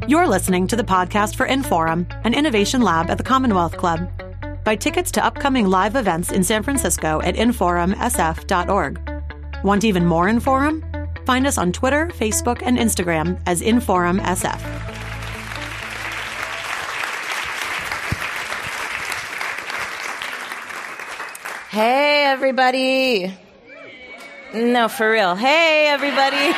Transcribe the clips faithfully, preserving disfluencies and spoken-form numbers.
You're listening to the podcast for Inforum, an innovation lab at the Commonwealth Club. Buy tickets to upcoming live events in San Francisco at inforum s f dot org. Want even more Inforum? Find us on Twitter, Facebook, and Instagram as Inforum S F. Hey, everybody. No, for real. Hey, everybody.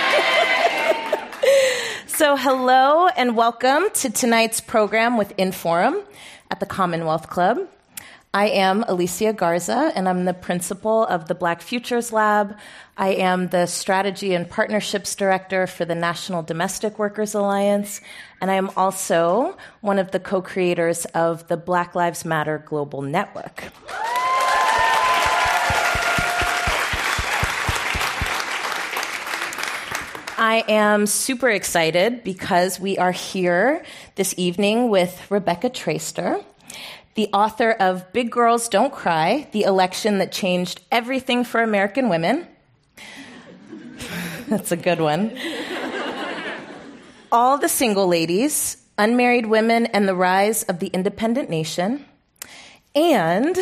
So hello and welcome to tonight's program with Inforum at the Commonwealth Club. I am Alicia Garza, and I'm the principal of the Black Futures Lab. I am the Strategy and Partnerships Director for the National Domestic Workers Alliance, and I am also one of the co-creators of the Black Lives Matter Global Network. I am super excited because we are here this evening with Rebecca Traister, the author of Big Girls Don't Cry, the election that changed everything for American women. That's a good one. All the Single Ladies, Unmarried Women, and the Rise of the Independent Nation. And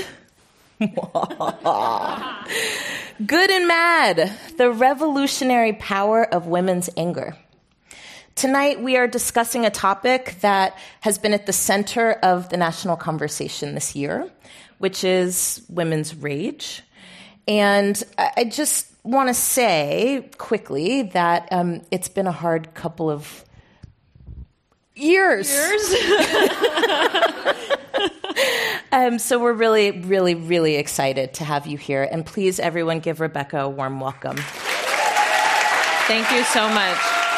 Good and Mad, the revolutionary power of women's anger. Tonight, we are discussing a topic that has been at the center of the national conversation this year, which is women's rage. And I just want to say quickly that um, it's been a hard couple of years. Years? um, so we're really, really, really excited to have you here. And please, everyone, give Rebecca a warm welcome. Thank you so much.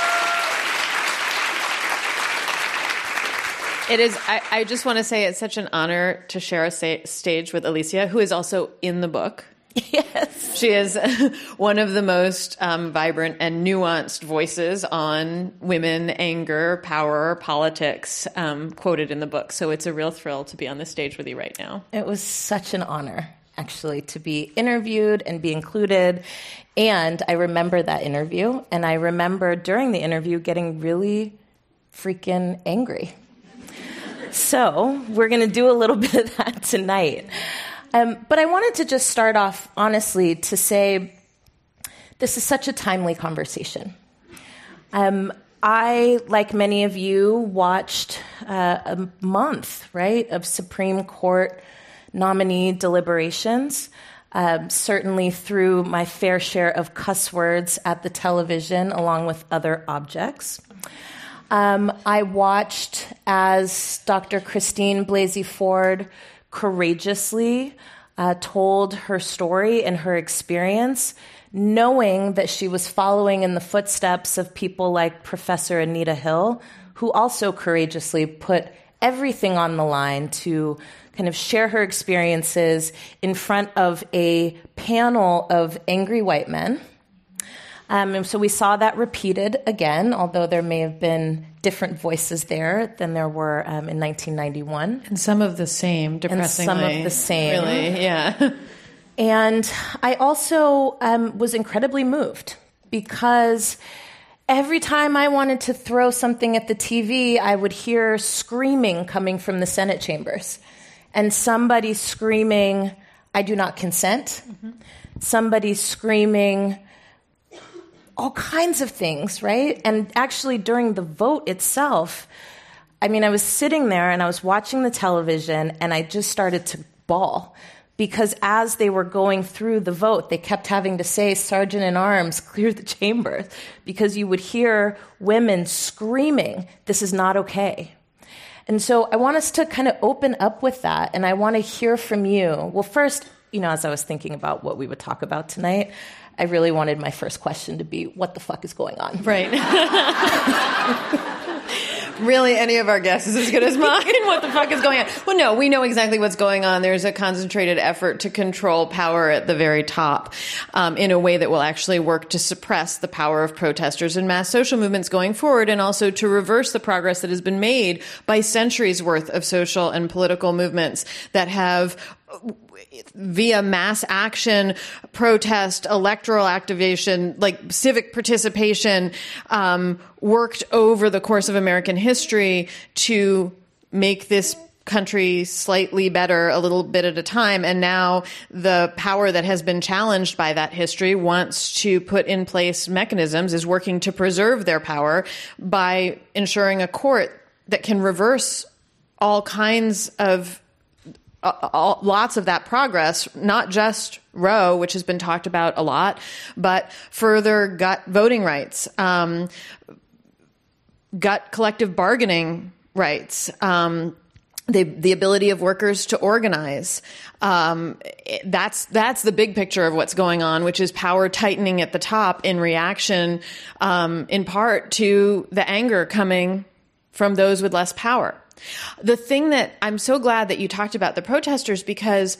It is, I, I just want to say it's such an honor to share a sa- stage with Alicia, who is also in the book. Yes. She is one of the most um, vibrant and nuanced voices on women, anger, power, politics, um, quoted in the book. So it's a real thrill to be on this stage with you right now. It was such an honor, actually, to be interviewed and be included. And I remember that interview, and I remember during the interview getting really freaking angry. So we're going to do a little bit of that tonight. Um, but I wanted to just start off, honestly, to say this is such a timely conversation. Um, I, like many of you, watched uh, a month, right, of Supreme Court nominee deliberations, um, certainly through my fair share of cuss words at the television, along with other objects. Um, I watched as Doctor Christine Blasey Ford courageously uh, told her story and her experience, knowing that she was following in the footsteps of people like Professor Anita Hill, who also courageously put everything on the line to kind of share her experiences in front of a panel of angry white men. Um, and so we saw that repeated again, although there may have been different voices there than there were um, in nineteen ninety-one. And some of the same, depressingly. And some of the same. Really, yeah. And I also um, was incredibly moved because every time I wanted to throw something at the T V, I would hear screaming coming from the Senate chambers. And somebody screaming, "I do not consent." Mm-hmm. Somebody screaming all kinds of things, right? And actually during the vote itself, I mean, I was sitting there and I was watching the television and I just started to bawl because as they were going through the vote, they kept having to say, "Sergeant in arms, clear the chamber," because you would hear women screaming, "This is not okay." And so I want us to kind of open up with that, and I want to hear from you. Well, first, you know, as I was thinking about what we would talk about tonight, I really wanted my first question to be, what the fuck is going on? Right. Really, any of our guests is as good as mine. What the fuck is going on? Well, no, we know exactly what's going on. There's a concentrated effort to control power at the very top um, in a way that will actually work to suppress the power of protesters and mass social movements going forward, and also to reverse the progress that has been made by centuries worth of social and political movements that have via mass action, protest, electoral activation, like civic participation, um, worked over the course of American history to make this country slightly better a little bit at a time. And now the power that has been challenged by that history wants to put in place mechanisms, is working to preserve their power by ensuring a court that can reverse all kinds of uh, all, lots of that progress, not just Roe, which has been talked about a lot, but further gut voting rights, um, gut collective bargaining rights, um, The, the ability of workers to organize. Um, that's, that's the big picture of what's going on, which is power tightening at the top in reaction, um, in part to the anger coming from those with less power. The thing that I'm so glad that you talked about the protesters, because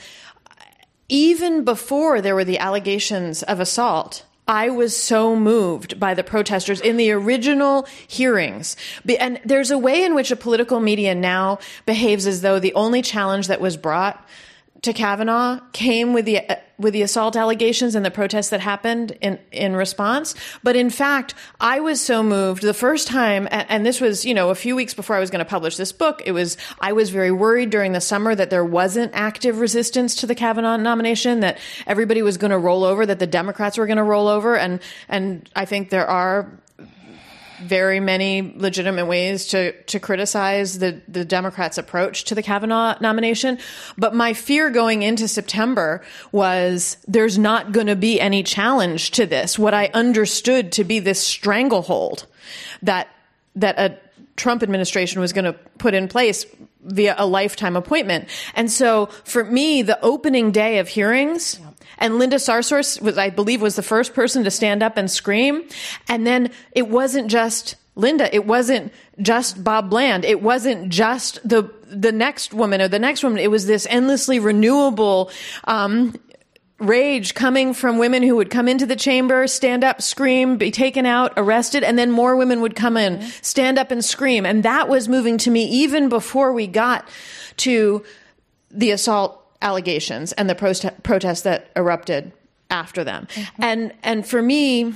even before there were the allegations of assault, I was so moved by the protesters in the original hearings. And there's a way in which a political media now behaves as though the only challenge that was brought to Kavanaugh came with the uh, with the assault allegations and the protests that happened in, in response. But in fact, I was so moved the first time, and, and this was, you know, a few weeks before I was going to publish this book. It was, I was very worried during the summer that there wasn't active resistance to the Kavanaugh nomination, that everybody was going to roll over, that the Democrats were going to roll over. And, and I think there are very many legitimate ways to, to criticize the, the Democrats' approach to the Kavanaugh nomination. But my fear going into September was there's not going to be any challenge to this, what I understood to be this stranglehold that, that a Trump administration was going to put in place via a lifetime appointment. And so for me, the opening day of hearings, yeah. And Linda Sarsour was, I believe, was the first person to stand up and scream. And then it wasn't just Linda. It wasn't just Bob Bland. It wasn't just the the next woman or the next woman. It was this endlessly renewable um, rage coming from women who would come into the chamber, stand up, scream, be taken out, arrested, and then more women would come in, stand up and scream. And that was moving to me even before we got to the assault allegations and the prote- protests that erupted after them. Mm-hmm. And and for me,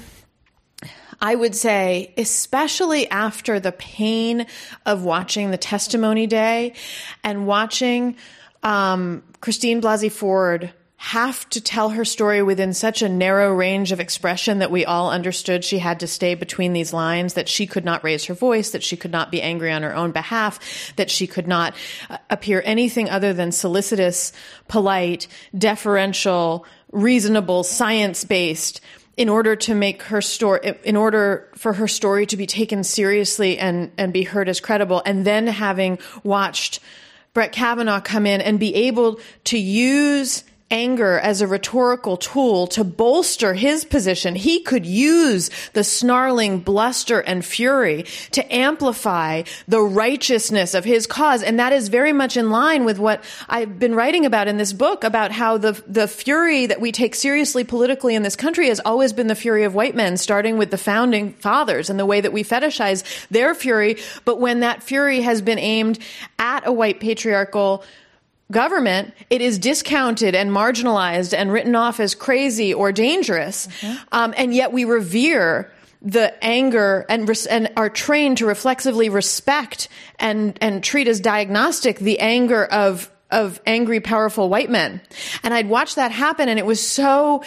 I would say, especially after the pain of watching the testimony day and watching um, Christine Blasey Ford have to tell her story within such a narrow range of expression that we all understood she had to stay between these lines, that she could not raise her voice, that she could not be angry on her own behalf, that she could not uh, appear anything other than solicitous, polite, deferential, reasonable, science-based, in order to make her story, in order for her story to be taken seriously and, and be heard as credible. And then having watched Brett Kavanaugh come in and be able to use anger as a rhetorical tool to bolster his position. He could use the snarling bluster and fury to amplify the righteousness of his cause. And that is very much in line with what I've been writing about in this book, about how the, the fury that we take seriously politically in this country has always been the fury of white men, starting with the founding fathers and the way that we fetishize their fury. But when that fury has been aimed at a white patriarchal government, it is discounted and marginalized and written off as crazy or dangerous. Mm-hmm. Um, and yet we revere the anger and res- and are trained to reflexively respect and, and treat as diagnostic the anger of of angry, powerful white men. And I'd watch that happen, and it was so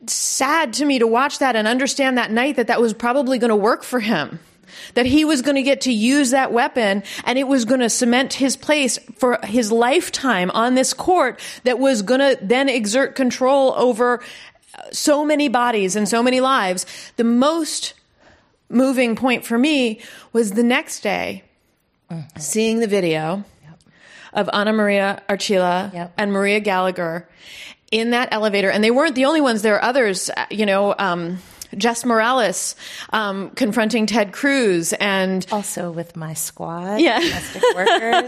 sad to me to watch that and understand that night that that was probably going to work for him. That he was going to get to use that weapon, and it was going to cement his place for his lifetime on this court that was going to then exert control over so many bodies and so many lives. The most moving point for me was the next day, mm-hmm. seeing the video yep. of Ana Maria Archila yep. and Maria Gallagher in that elevator. And they weren't the only ones. There are others, you know, um, Jess Morales um, confronting Ted Cruz, and also with my squad, yeah. domestic workers,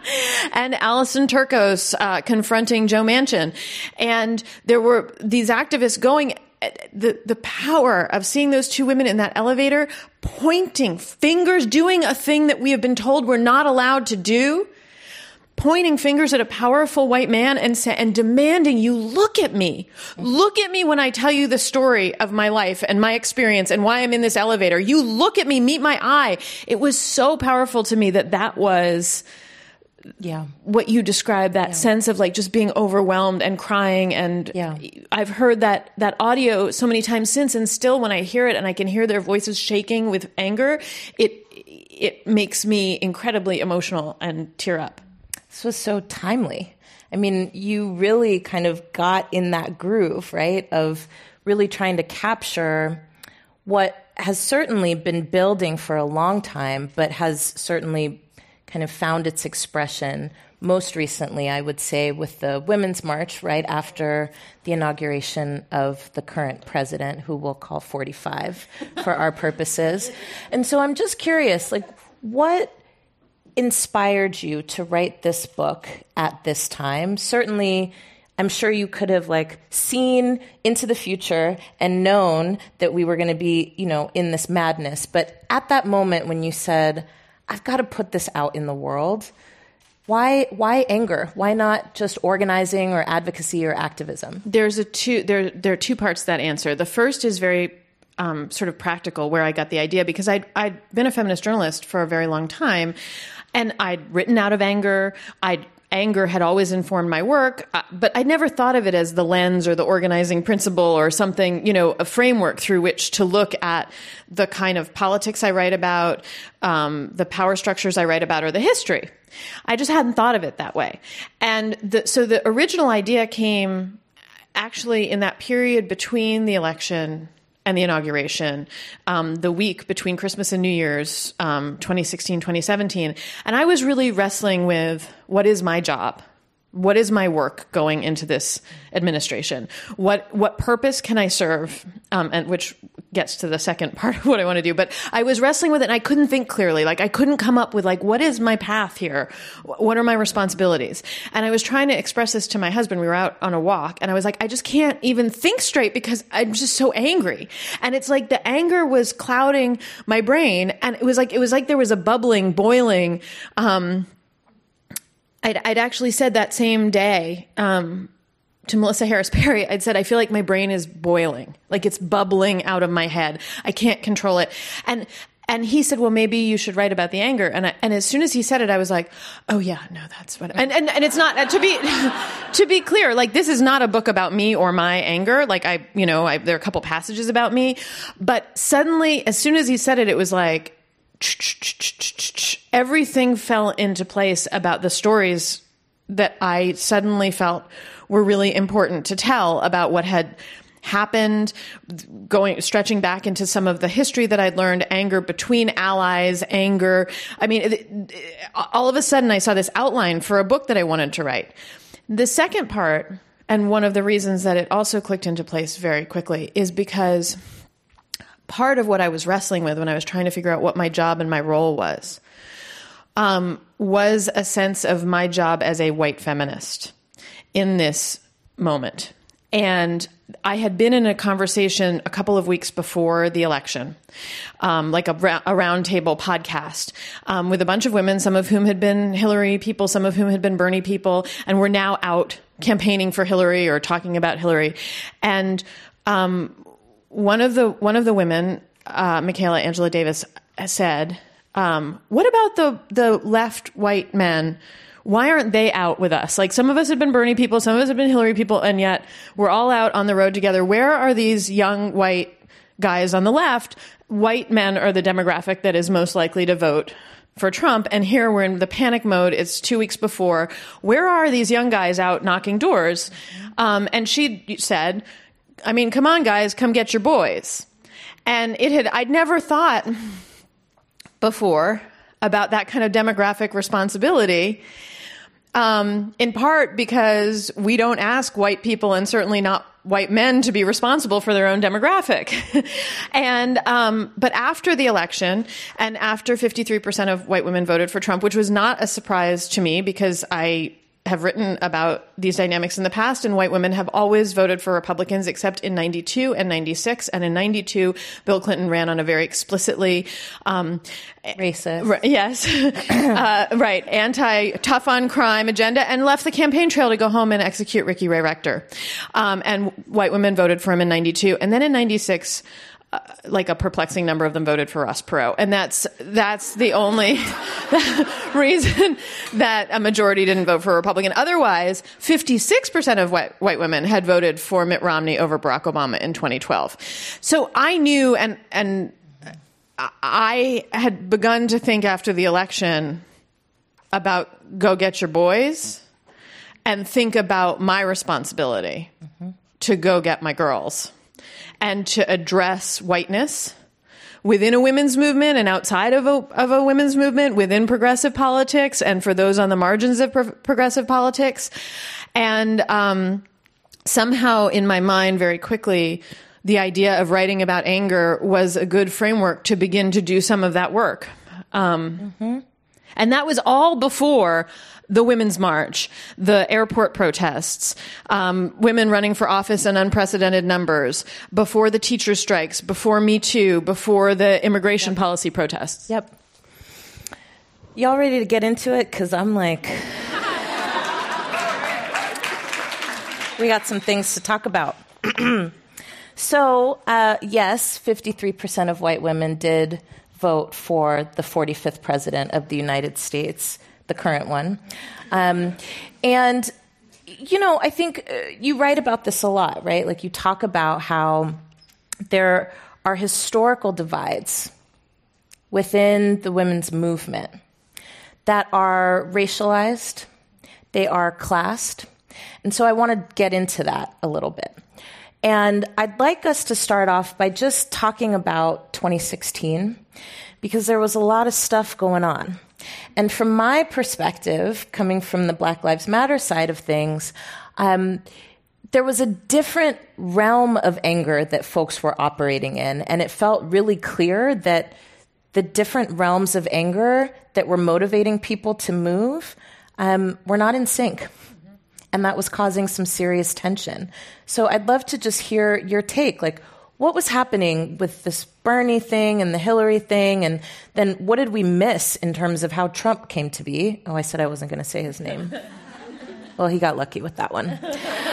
and Allison Turkos uh, confronting Joe Manchin. And there were these activists going, the the power of seeing those two women in that elevator, pointing fingers, doing a thing that we have been told we're not allowed to do, pointing fingers at a powerful white man and sa- and demanding you look at me. Look at me when I tell you the story of my life and my experience and why I'm in this elevator. You look at me, meet my eye. It was so powerful to me that that was yeah. what you described, that yeah. sense of like just being overwhelmed and crying. And yeah. I've heard that, that audio so many times since, and still when I hear it and I can hear their voices shaking with anger, it, it makes me incredibly emotional and tear up. This was so timely. I mean, you really kind of got in that groove, right, of really trying to capture what has certainly been building for a long time, but has certainly kind of found its expression most recently, I would say, with the Women's March right after the inauguration of the current president, who we'll call forty-five for our purposes. And so I'm just curious, like, what inspired you to write this book at this time? Certainly, I'm sure you could have like seen into the future and known that we were going to be, you know, in this madness. But at that moment when you said, I've got to put this out in the world, why why anger? Why not just organizing or advocacy or activism? There's a two there there are two parts to that answer. The first is very um, sort of practical, where I got the idea, because I'd I'd been a feminist journalist for a very long time, and I'd written out of anger. I'd Anger had always informed my work, but I never thought of it as the lens or the organizing principle or something, you know, a framework through which to look at the kind of politics I write about, um, the power structures I write about, or the history. I just hadn't thought of it that way. And the, so the original idea came actually in that period between the election and the inauguration, um, the week between Christmas and New Year's, um, twenty sixteen, twenty seventeen. And I was really wrestling with, what is my job? What is my work going into this administration? What what purpose can I serve? Um, and which gets to the second part of what I want to do. But I was wrestling with it and I couldn't think clearly. Like I couldn't come up with like, what is my path here? What are my responsibilities? And I was trying to express this to my husband. We were out on a walk and I was like, I just can't even think straight because I'm just so angry. And it's like the anger was clouding my brain. And it was like, it was like there was a bubbling, boiling, um, I'd, I'd actually said that same day um, to Melissa Harris Perry, I'd said, I feel like my brain is boiling, like it's bubbling out of my head. I can't control it. And and he said, well, maybe you should write about the anger. And I, and as soon as he said it, I was like, oh, yeah, no, that's what. And, and, and it's not, uh, to be to be clear, like this is not a book about me or my anger. Like I, you know, I, there are a couple passages about me. But suddenly, as soon as he said it, it was like, everything fell into place about the stories that I suddenly felt were really important to tell about what had happened, going, stretching back into some of the history that I'd learned, anger between allies, anger. I mean, it, it, all of a sudden I saw this outline for a book that I wanted to write. The second part, and one of the reasons that it also clicked into place very quickly, is because part of what I was wrestling with when I was trying to figure out what my job and my role was, um, was a sense of my job as a white feminist in this moment. And I had been in a conversation a couple of weeks before the election, um, like a, ra- a roundtable podcast um, with a bunch of women, some of whom had been Hillary people, some of whom had been Bernie people, and were now out campaigning for Hillary or talking about Hillary. And um, One of the one of the women, uh, Michaela Angela Davis, said, um, "What about the the left white men? Why aren't they out with us? Like some of us have been Bernie people, some of us have been Hillary people, and yet we're all out on the road together. Where are these young white guys on the left? White men are the demographic that is most likely to vote for Trump, and here we're in the panic mode. It's two weeks before. Where are these young guys out knocking doors?" Um, and she said, I mean, come on, guys, come get your boys. And it had, I'd never thought before about that kind of demographic responsibility, um, in part because we don't ask white people, and certainly not white men, to be responsible for their own demographic. and, um, but after the election, and after fifty-three percent of white women voted for Trump, which was not a surprise to me because I have written about these dynamics in the past, and white women have always voted for Republicans except in ninety-two and ninety-six. And in ninety-two, Bill Clinton ran on a very explicitly um, racist, r- yes, uh, right, anti tough on crime agenda, and left the campaign trail to go home and execute Ricky Ray Rector. Um, and white women voted for him in ninety-two, and then in ninety-six. Uh, like a perplexing number of them voted for Ross Perot. And that's that's the only reason that a majority didn't vote for a Republican. Otherwise, fifty-six percent of white, white women had voted for Mitt Romney over Barack Obama in twenty twelve. So I knew, and and I had begun to think after the election about go get your boys and think about my responsibility mm-hmm. to go get my girls. And to address whiteness within a women's movement and outside of a, of a women's movement, within progressive politics, and for those on the margins of pro- progressive politics. And um, somehow in my mind, very quickly, the idea of writing about anger was a good framework to begin to do some of that work. Um, mm-hmm. And that was all before the Women's March, the airport protests, um, women running for office in unprecedented numbers, before the teacher strikes, before Me Too, before the immigration yep. policy protests. Yep. Y'all ready to get into it? Because I'm like, we got some things to talk about. So, uh, yes, fifty-three percent of white women did vote for the forty-fifth president of the United States, the current one. Um, and, you know, I think uh, you write about this a lot, right? Like you talk about how there are historical divides within the women's movement that are racialized, they are classed. And so I want to get into that a little bit. And I'd like us to start off by just talking about twenty sixteen, because there was a lot of stuff going on. And from my perspective, coming from the Black Lives Matter side of things, um, there was a different realm of anger that folks were operating in. And it felt really clear that the different realms of anger that were motivating people to move um, were not in sync. And that was causing some serious tension. So I'd love to just hear your take. Like, what was happening with this Bernie thing and the Hillary thing? And then what did we miss in terms of how Trump came to be? Oh, I said I wasn't going to say his name. Well, he got lucky with that one.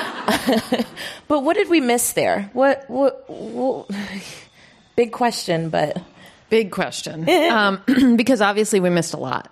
But what did we miss there? What, what, what big question, but... Big question. um, because obviously we missed a lot.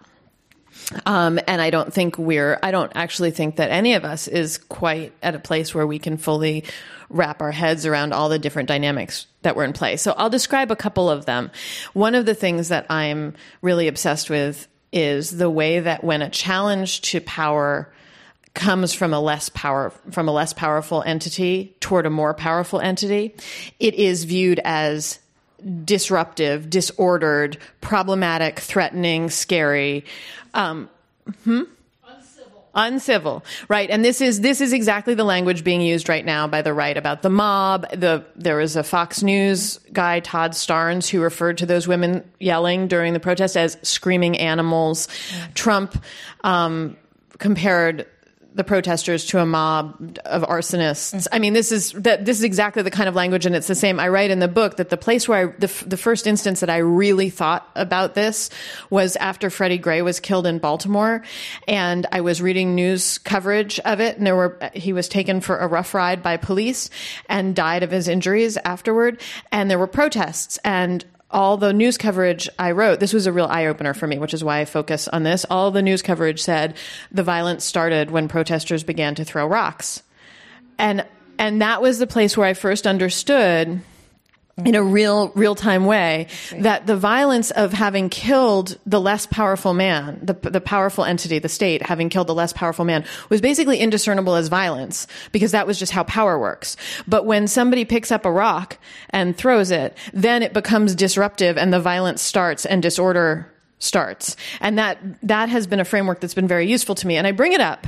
Um, and I don't think we're, I don't actually think that any of us is quite at a place where we can fully wrap our heads around all the different dynamics that were in play. So I'll describe a couple of them. One of the things that I'm really obsessed with is the way that when a challenge to power comes from a less power, from a less powerful entity toward a more powerful entity, it is viewed as disruptive, disordered, problematic, threatening, scary, um, hmm? uncivil. Uncivil, right? And this is this is exactly the language being used right now by the right about the mob. The there was a Fox News guy, Todd Starnes, who referred to those women yelling during the protest as screaming animals. Mm. Trump um, compared the protesters to a mob of arsonists. I mean, this is that this is exactly the kind of language, and it's the same. I write in the book that the place where I, the, the first instance that I really thought about this was after Freddie Gray was killed in Baltimore, and I was reading news coverage of it, and there were he was taken for a rough ride by police and died of his injuries afterward, and there were protests, and all the news coverage I wrote, this was a real eye-opener for me, which is why I focus on this. All the news coverage said the violence started when protesters began to throw rocks. And and that was the place where I first understood in a real, real-time way that the violence of having killed the less powerful man, the, the powerful entity, the state, having killed the less powerful man, was basically indiscernible as violence, because that was just how power works. But when somebody picks up a rock and throws it, then it becomes disruptive and the violence starts and disorder starts. And that that has been a framework that's been very useful to me. And I bring it up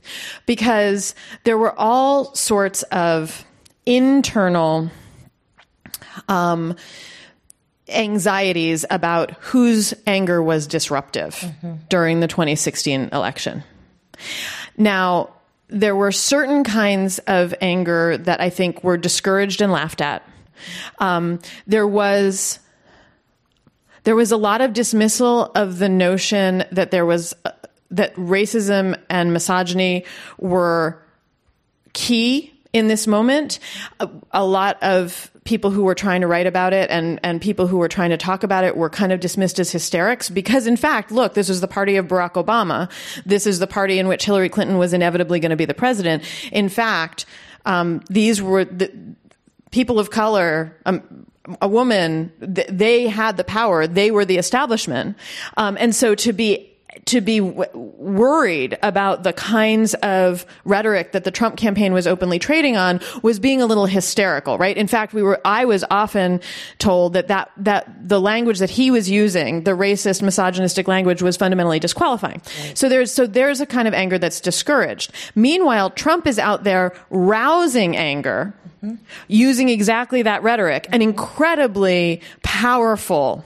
because there were all sorts of internal Um, anxieties about whose anger was disruptive mm-hmm. during the twenty sixteen election. Now, there were certain kinds of anger that I think were discouraged and laughed at. Um, there was there was a lot of dismissal of the notion that there was uh, that racism and misogyny were key in this moment. A, a lot of people who were trying to write about it and, and people who were trying to talk about it were kind of dismissed as hysterics because, in fact, look, this was the party of Barack Obama. This is the party in which Hillary Clinton was inevitably going to be the president. In fact, um, these were the people of color, um, a woman, th- they had the power. They were the establishment. Um, and so to be to be w- worried about the kinds of rhetoric that the Trump campaign was openly trading on was being a little hysterical, right? In fact, we were, I was often told that, that, that the language that he was using, the racist, misogynistic language, was fundamentally disqualifying. Right. So there's, so there's a kind of anger that's discouraged. Meanwhile, Trump is out there rousing anger, mm-hmm. using exactly that rhetoric, an incredibly powerful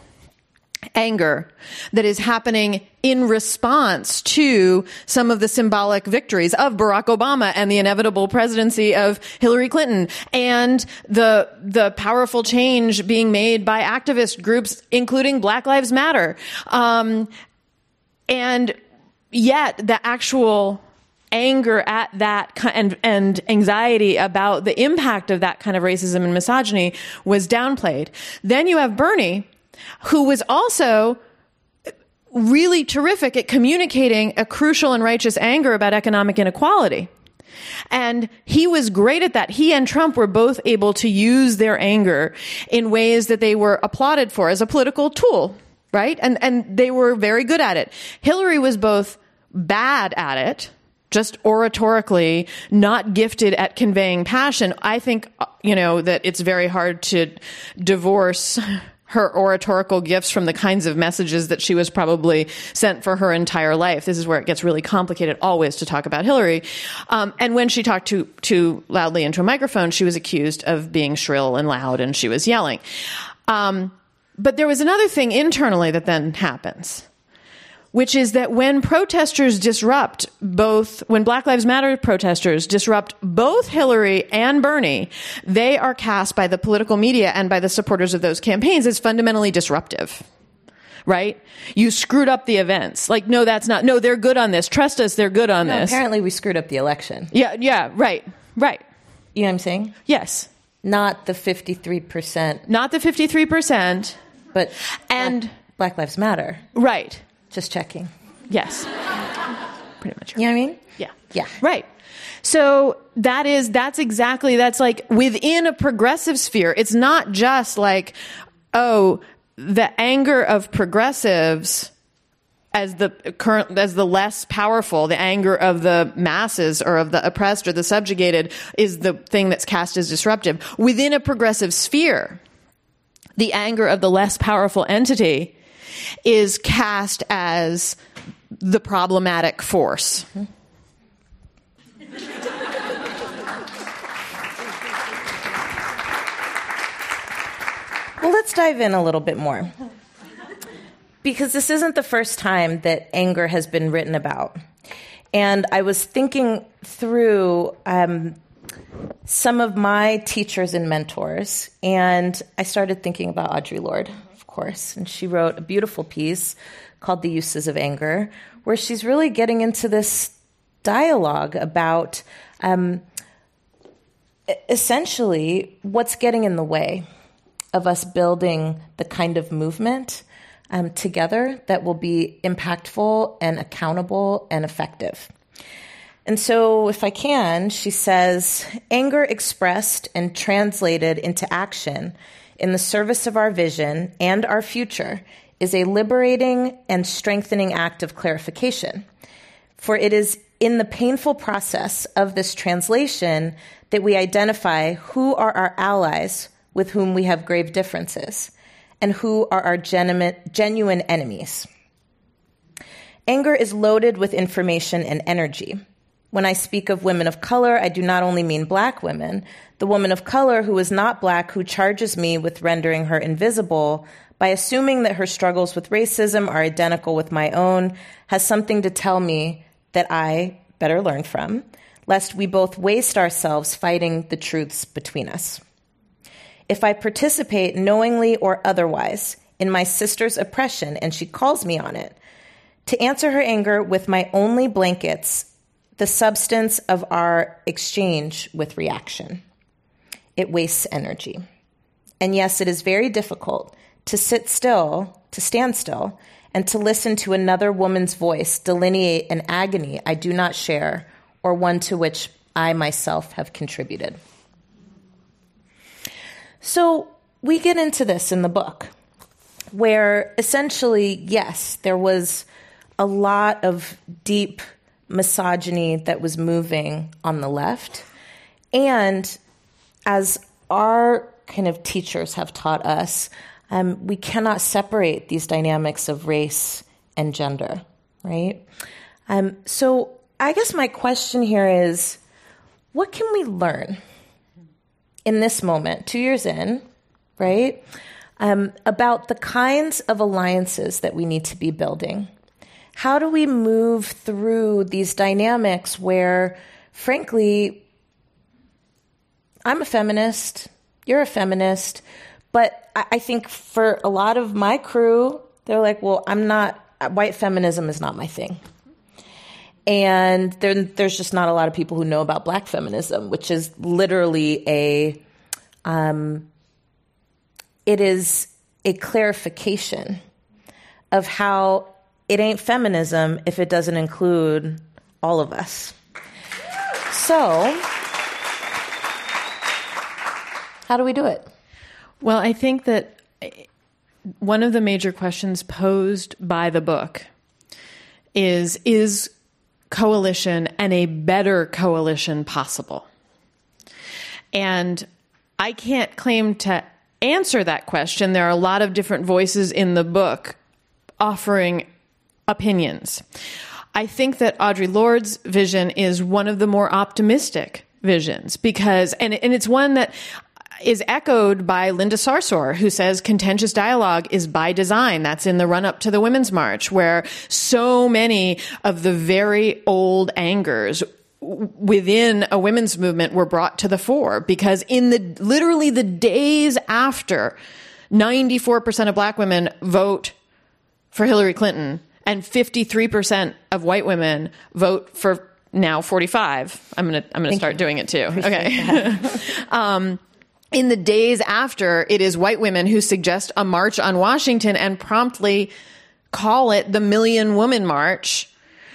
anger that is happening in response to some of the symbolic victories of Barack Obama and the inevitable presidency of Hillary Clinton and the the powerful change being made by activist groups, including Black Lives Matter. Um, and yet the actual anger at that and, and anxiety about the impact of that kind of racism and misogyny was downplayed. Then you have Bernie, who was also really terrific at communicating a crucial and righteous anger about economic inequality. And he was great at that. He and Trump were both able to use their anger in ways that they were applauded for as a political tool, right? And, and they were very good at it. Hillary was both bad at it, just oratorically, not gifted at conveying passion. I think, you know, that it's very hard to divorce her oratorical gifts from the kinds of messages that she was probably sent for her entire life. This is where it gets really complicated always to talk about Hillary. Um, and when she talked too, too loudly into a microphone, she was accused of being shrill and loud, and she was yelling. Um, but there was another thing internally that then happens, which is that when protesters disrupt both, when Black Lives Matter protesters disrupt both Hillary and Bernie, they are cast by the political media and by the supporters of those campaigns as fundamentally disruptive, right? You screwed up the events. Like, no, that's not, no, they're good on this. Trust us, they're good on no, this. Apparently we screwed up the election. Yeah, yeah, right, right. You know what I'm saying? Yes. Not the fifty-three percent. Not the fifty-three percent. But and Black Lives Matter. Right. Just checking. Yes. Pretty much. You know what I mean? Yeah. Yeah. Right. So that is, that's exactly, that's like within a progressive sphere. It's not just like, oh, the anger of progressives as the current, as the less powerful, the anger of the masses or of the oppressed or the subjugated is the thing that's cast as disruptive. Within a progressive sphere, the anger of the less powerful entity is cast as the problematic force. Mm-hmm. Well, let's dive in a little bit more. Because this isn't the first time that anger has been written about. And I was thinking through um, some of my teachers and mentors, and I started thinking about Audre Lorde, of course. And she wrote a beautiful piece called The Uses of Anger, where she's really getting into this dialogue about um, essentially what's getting in the way of us building the kind of movement um, together that will be impactful and accountable and effective. And so, if I can, she says, anger expressed and translated into action in the service of our vision and our future is a liberating and strengthening act of clarification. For it is in the painful process of this translation that we identify who are our allies with whom we have grave differences and who are our genuine, genuine enemies. Anger is loaded with information and energy. When I speak of women of color, I do not only mean Black women. The woman of color who is not Black who charges me with rendering her invisible by assuming that her struggles with racism are identical with my own has something to tell me that I better learn from, lest we both waste ourselves fighting the truths between us. If I participate knowingly or otherwise in my sister's oppression and she calls me on it, to answer her anger with my only blankets, the substance of our exchange with reaction. It wastes energy. And yes, it is very difficult to sit still, to stand still, and to listen to another woman's voice delineate an agony I do not share or one to which I myself have contributed. So we get into this in the book, where essentially, yes, there was a lot of deep misogyny that was moving on the left. And as our kind of teachers have taught us, um, we cannot separate these dynamics of race and gender, right? Um, so I guess my question here is, what can we learn in this moment, two years in, right, um, about the kinds of alliances that we need to be building? How do we move through these dynamics where, frankly, I'm a feminist, you're a feminist, but I, I think for a lot of my crew, they're like, well, I'm not, white feminism is not my thing. And there, there's just not a lot of people who know about black feminism, which is literally a, um, it is a clarification of how it ain't feminism if it doesn't include all of us. So, how do we do it? Well, I think that one of the major questions posed by the book is, is coalition and a better coalition possible? And I can't claim to answer that question. There are a lot of different voices in the book offering opinions. I think that Audre Lorde's vision is one of the more optimistic visions because, and, and it's one that is echoed by Linda Sarsour, who says contentious dialogue is by design. That's in the run-up to the Women's March, where so many of the very old angers within a women's movement were brought to the fore because in the literally the days after ninety-four percent of black women vote for Hillary Clinton and fifty-three percent of white women vote for now forty-five. I'm going to I'm going to start you. doing it too. Appreciate okay. um In the days after, it is white women who suggest a march on Washington and promptly call it the Million Woman March,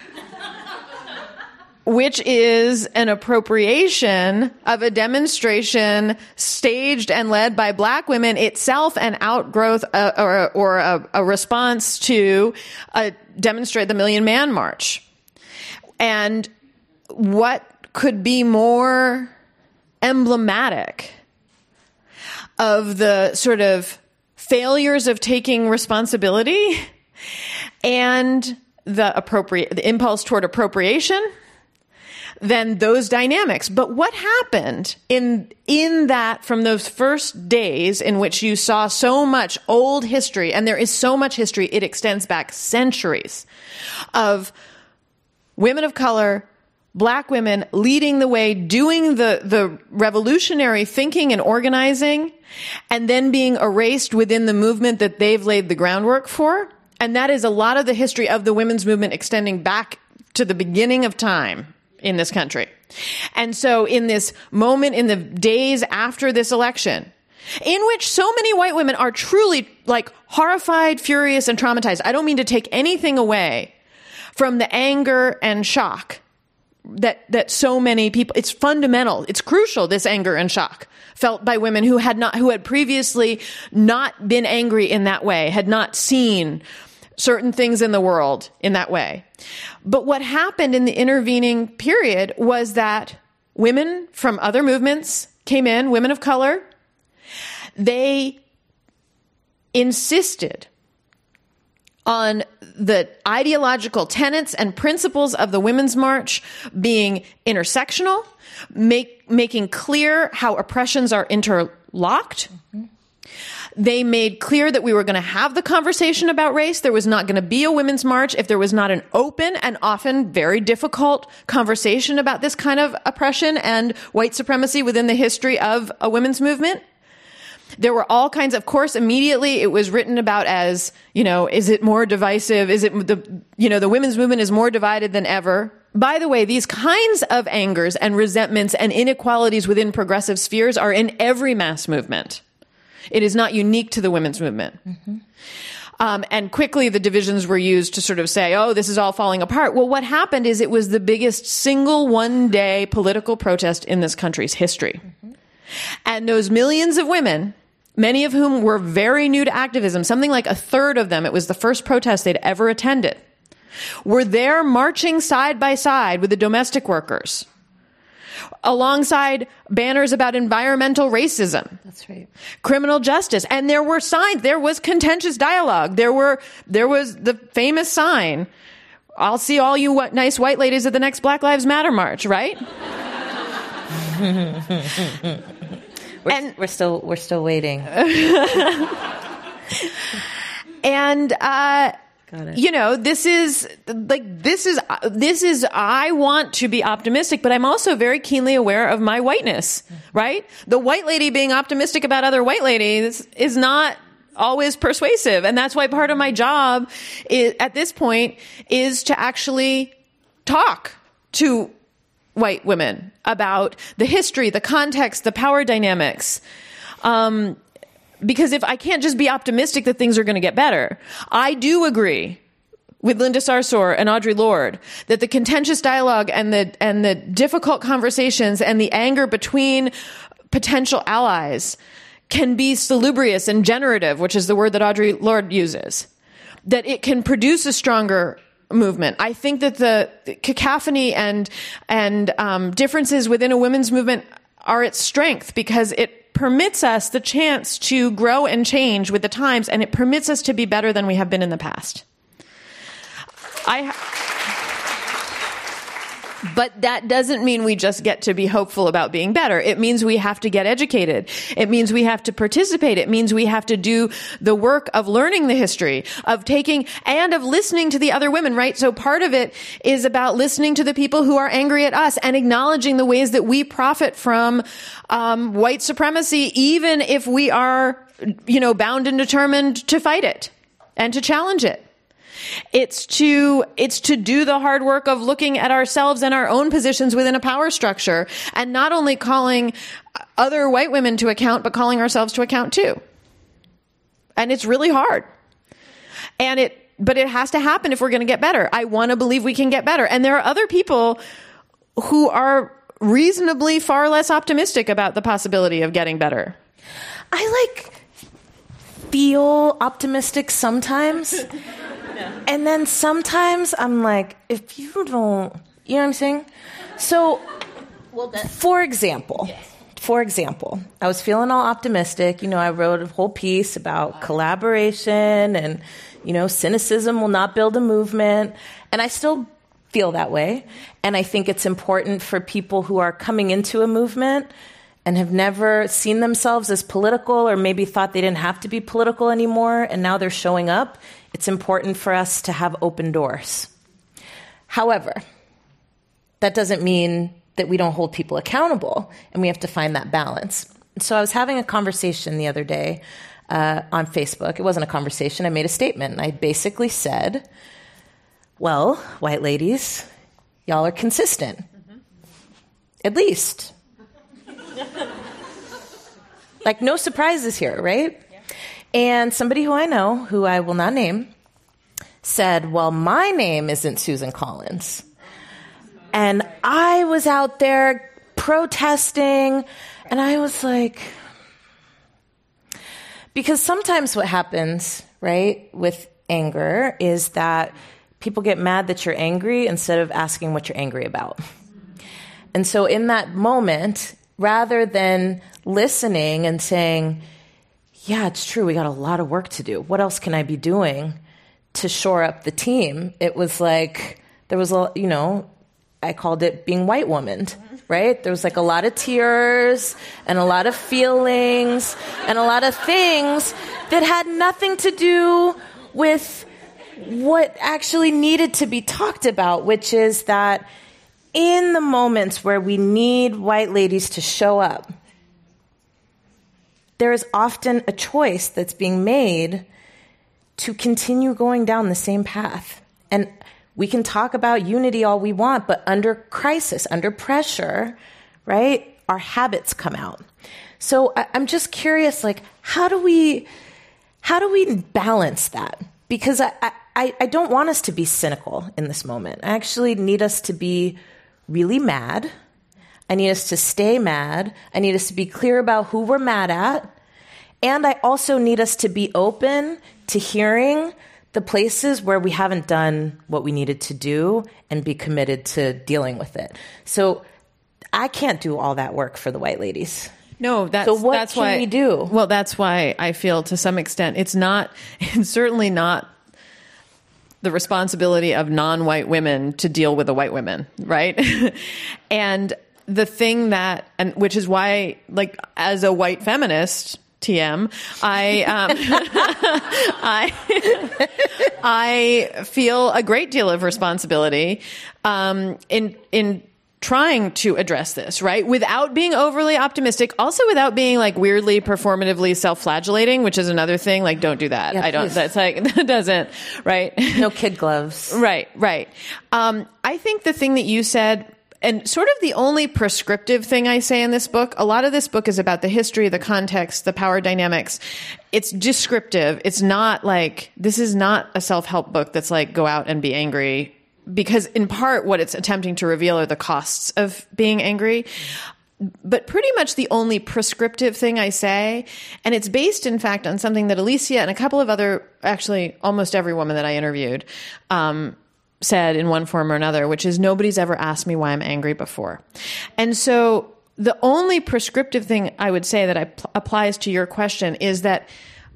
which is an appropriation of a demonstration staged and led by black women, itself an outgrowth uh, or, or a, a response to a demonstrate the Million Man March. And what could be more emblematic of the sort of failures of taking responsibility and the appropriate, the impulse toward appropriation, than those dynamics. But what happened in, in that from those first days in which you saw so much old history, and there is so much history, it extends back centuries of women of color, black women leading the way, doing the, the revolutionary thinking and organizing, and then being erased within the movement that they've laid the groundwork for. And that is a lot of the history of the women's movement extending back to the beginning of time in this country. And so in this moment, in the days after this election, in which so many white women are truly like horrified, furious, and traumatized, I don't mean to take anything away from the anger and shock that that so many people, it's fundamental, it's crucial, this anger and shock felt by women who had not, who had previously not been angry in that way, had not seen certain things in the world in that way. But what happened in the intervening period was that women from other movements came in, women of color. They insisted on the ideological tenets and principles of the Women's March being intersectional, make, making clear how oppressions are interlocked. Mm-hmm. They made clear that we were going to have the conversation about race. There was not going to be a women's march if there was not an open and often very difficult conversation about this kind of oppression and white supremacy within the history of a women's movement. There were all kinds, of course, immediately it was written about as, you know, is it more divisive? Is it the, you know, the women's movement is more divided than ever. By the way, these kinds of angers and resentments and inequalities within progressive spheres are in every mass movement. It is not unique to the women's movement. Mm-hmm. Um, and quickly the divisions were used to sort of say, oh, this is all falling apart. Well, what happened is it was the biggest single one-day political protest in this country's history. Mm-hmm. And those millions of women, many of whom were very new to activism, something like a third of them, it was the first protest they'd ever attended, were there marching side by side with the domestic workers, alongside banners about environmental racism. That's right. Criminal justice. And there were signs, there was contentious dialogue. There were, there was the famous sign, I'll see all you what, nice white ladies at the next Black Lives Matter march, right? we're, and we're still, we're still waiting. and, uh, you know, this is like, this is, this is, I want to be optimistic, but I'm also very keenly aware of my whiteness, right? The white lady being optimistic about other white ladies is not always persuasive. And that's why part of my job is, at this point is to actually talk to white women about the history, the context, the power dynamics. Um, Because if I can't just be optimistic that things are going to get better, I do agree with Linda Sarsour and Audre Lorde that the contentious dialogue and the and the difficult conversations and the anger between potential allies can be salubrious and generative, which is the word that Audre Lorde uses, that it can produce a stronger movement. I think that the cacophony and and um, differences within a women's movement are its strength because it permits us the chance to grow and change with the times, and it permits us to be better than we have been in the past. I, but that doesn't mean we just get to be hopeful about being better. It means we have to get educated. It means we have to participate. It means we have to do the work of learning the history, of taking, and of listening to the other women, right? So part of it is about listening to the people who are angry at us and acknowledging the ways that we profit from um, white supremacy, even if we are, you know, bound and determined to fight it and to challenge it. It's to, it's to do the hard work of looking at ourselves and our own positions within a power structure and not only calling other white women to account, but calling ourselves to account too. And it's really hard. And it, but it has to happen if we're going to get better. I want to believe we can get better. And there are other people who are reasonably far less optimistic about the possibility of getting better. I like feel optimistic sometimes. And then sometimes I'm like, if you don't, you know what I'm saying? So, well, for example, yes. for example, I was feeling all optimistic. You know, I wrote a whole piece about collaboration and, you know, cynicism will not build a movement. And I still feel that way. And I think it's important for people who are coming into a movement and have never seen themselves as political or maybe thought they didn't have to be political anymore, and now they're showing up. It's important for us to have open doors. However, that doesn't mean that we don't hold people accountable, and we have to find that balance. So I was having a conversation the other day uh, on Facebook. It wasn't a conversation. I made a statement. I basically said, well, white ladies, y'all are consistent. Mm-hmm. At least. Like, no surprises here, right? Yeah. And somebody who I know, who I will not name, said, well, my name isn't Susan Collins. And I was out there protesting, and I was like, because sometimes what happens, right, with anger is that people get mad that you're angry instead of asking what you're angry about. And so in that moment, rather than listening and saying, yeah, it's true, we got a lot of work to do. What else can I be doing to shore up the team? It was like, there was a, you know, I called it being white womaned. right? There was like a lot of tears and a lot of feelings and a lot of things that had nothing to do with what actually needed to be talked about, which is that in the moments where we need white ladies to show up, there is often a choice that's being made to continue going down the same path. And we can talk about unity all we want, but under crisis, under pressure, right, our habits come out. So I, I'm just curious, like, how do we, how do we balance that? Because I, I, I don't want us to be cynical in this moment. I actually need us to be really mad. I need us to stay mad. I need us to be clear about who we're mad at. And I also need us to be open to hearing the places where we haven't done what we needed to do and be committed to dealing with it. So I can't do all that work for the white ladies. No, that's, so what that's can why we do? Well, that's why I feel to some extent it's not, it's certainly not the responsibility of non-white women to deal with the white women, right? And the thing that, and which is why, like, as a white feminist, T M, I, um, I, I feel a great deal of responsibility, um, in, in trying to address this, right? Without being overly optimistic, also without being like weirdly performatively self-flagellating, which is another thing. Like, don't do that. Yeah, I don't, please. that's like, that doesn't, right? No kid gloves. Right, right. Um, I think the thing that you said, and sort of the only prescriptive thing I say in this book, a lot of this book is about the history, the context, the power dynamics. It's descriptive. It's not like, this is not a self-help book that's like, go out and be angry. Because in part, what it's attempting to reveal are the costs of being angry. But pretty much the only prescriptive thing I say, and it's based, in fact, on something that Alicia and a couple of other, actually almost every woman that I interviewed, um, said in one form or another, which is nobody's ever asked me why I'm angry before. And so the only prescriptive thing I would say that I pl- applies to your question is that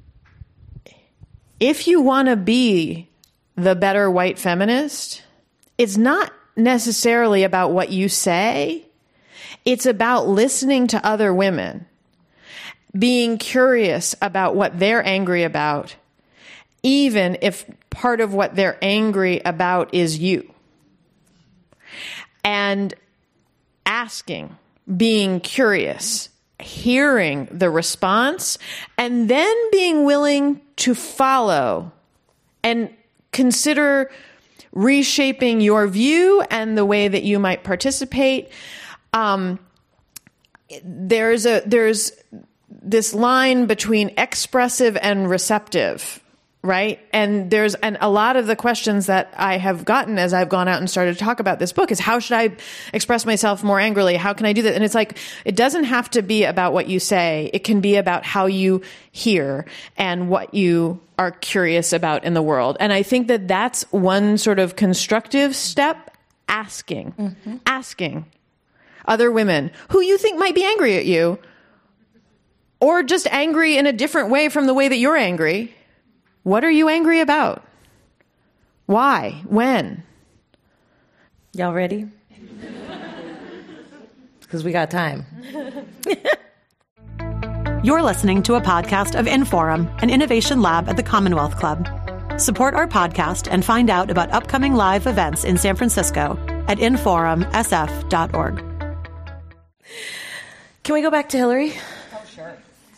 if you want to be the better white feminist, it's not necessarily about what you say. It's about listening to other women, being curious about what they're angry about, even if part of what they're angry about is you. And asking, being curious, hearing the response, and then being willing to follow and consider reshaping your view and the way that you might participate. Um, there's a there's this line between expressive and receptive, right? And there's and a lot of the questions that I have gotten as I've gone out and started to talk about this book is, how should I express myself more angrily? How can I do that? And it's like, it doesn't have to be about what you say. It can be about how you hear and what you are curious about in the world. And I think that that's one sort of constructive step, asking, mm-hmm. asking other women who you think might be angry at you, or just angry in a different way from the way that you're angry. What are you angry about? Why? When? Y'all ready? Because we got time. You're listening to a podcast of Inforum, an innovation lab at the Commonwealth Club. Support our podcast and find out about upcoming live events in San Francisco at inforum s f dot org. Can we go back to Hillary? Oh, sure.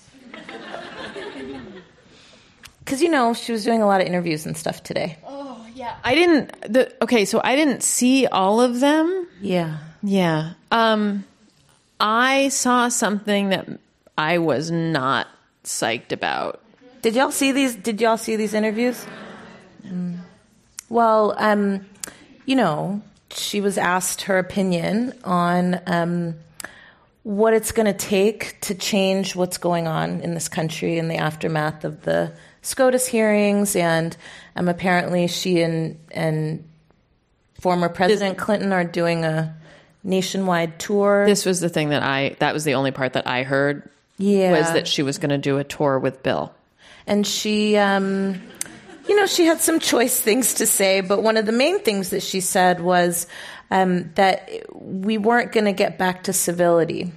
Because, you know, she was doing a lot of interviews and stuff today. Oh, yeah. I didn't, the, okay, so I didn't see all of them. Yeah. Yeah. Um, I saw something that I was not psyched about. Did y'all see these? Did y'all see these interviews? Mm. Well, um, you know, she was asked her opinion on um, what it's going to take to change what's going on in this country in the aftermath of the SCOTUS hearings, and um, apparently she and and former President Clinton are doing a nationwide tour. This was the thing that I, that was the only part that I heard. Yeah. Was that she was going to do a tour with Bill. And she, um, you know, she had some choice things to say, but one of the main things that she said was um, that we weren't going to get back to civility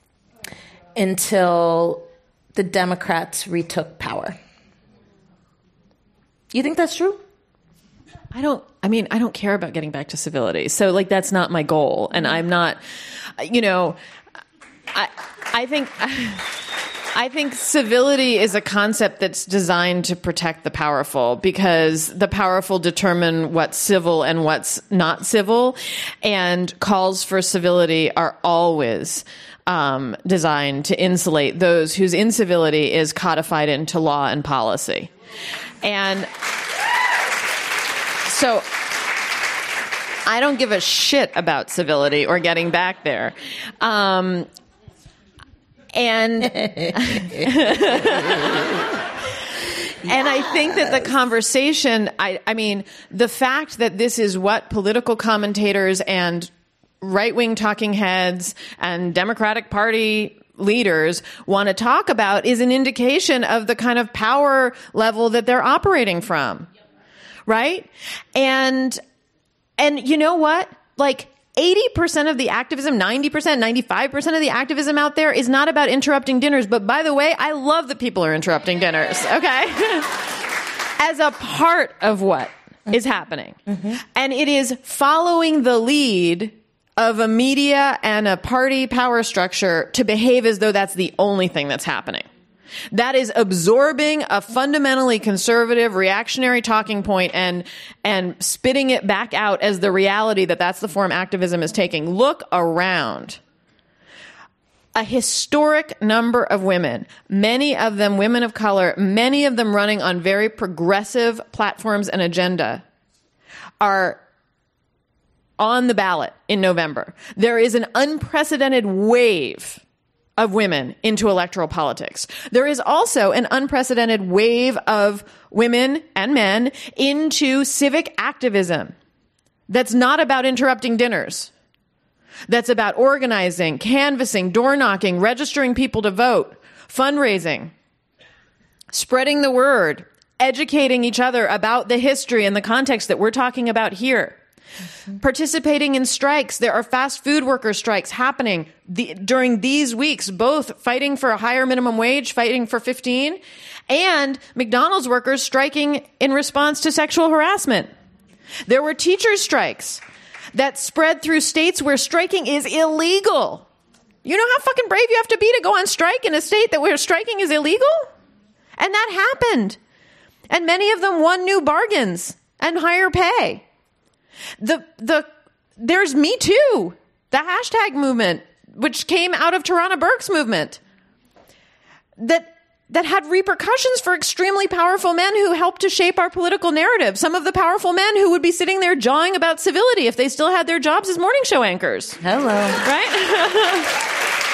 until the Democrats retook power. You think that's true? I don't, I mean, I don't care about getting back to civility. So, like, that's not my goal. And I'm not, you know, I, I think, I think civility is a concept that's designed to protect the powerful, because the powerful determine what's civil and what's not civil, and calls for civility are always um, designed to insulate those whose incivility is codified into law and policy. And so I don't give a shit about civility or getting back there. Um, and and I think that the conversation, I, I mean, the fact that this is what political commentators and right-wing talking heads and Democratic Party leaders want to talk about is an indication of the kind of power level that they're operating from. Right? And, and you know what? Like eighty percent of the activism, ninety percent, ninety-five percent of the activism out there is not about interrupting dinners. But by the way, I love that people are interrupting dinners. Okay. As a part of what is happening. Mm-hmm. And it is following the lead of a media and a party power structure to behave as though that's the only thing that's happening. That is absorbing a fundamentally conservative, reactionary talking point and and spitting it back out as the reality that that's the form activism is taking. Look around. A historic number of women, many of them women of color, many of them running on very progressive platforms and agenda, are on the ballot in November. There is an unprecedented wave of women into electoral politics. There is also an unprecedented wave of women and men into civic activism that's not about interrupting dinners, that's about organizing, canvassing, door knocking, registering people to vote, fundraising, spreading the word, educating each other about the history and the context that we're talking about here. Mm-hmm. Participating in strikes. There are fast food worker strikes happening the, during these weeks, both fighting for a higher minimum wage, fighting for fifteen, and McDonald's workers striking in response to sexual harassment. There were teachers' strikes that spread through states where striking is illegal. You know how fucking brave you have to be to go on strike in a state that where striking is illegal? And that happened. And many of them won new bargains and higher pay. The the there's Me Too, the hashtag movement, which came out of Tarana Burke's movement, that that had repercussions for extremely powerful men who helped to shape our political narrative. Some of the powerful men who would be sitting there jawing about civility if they still had their jobs as morning show anchors. Hello. Right?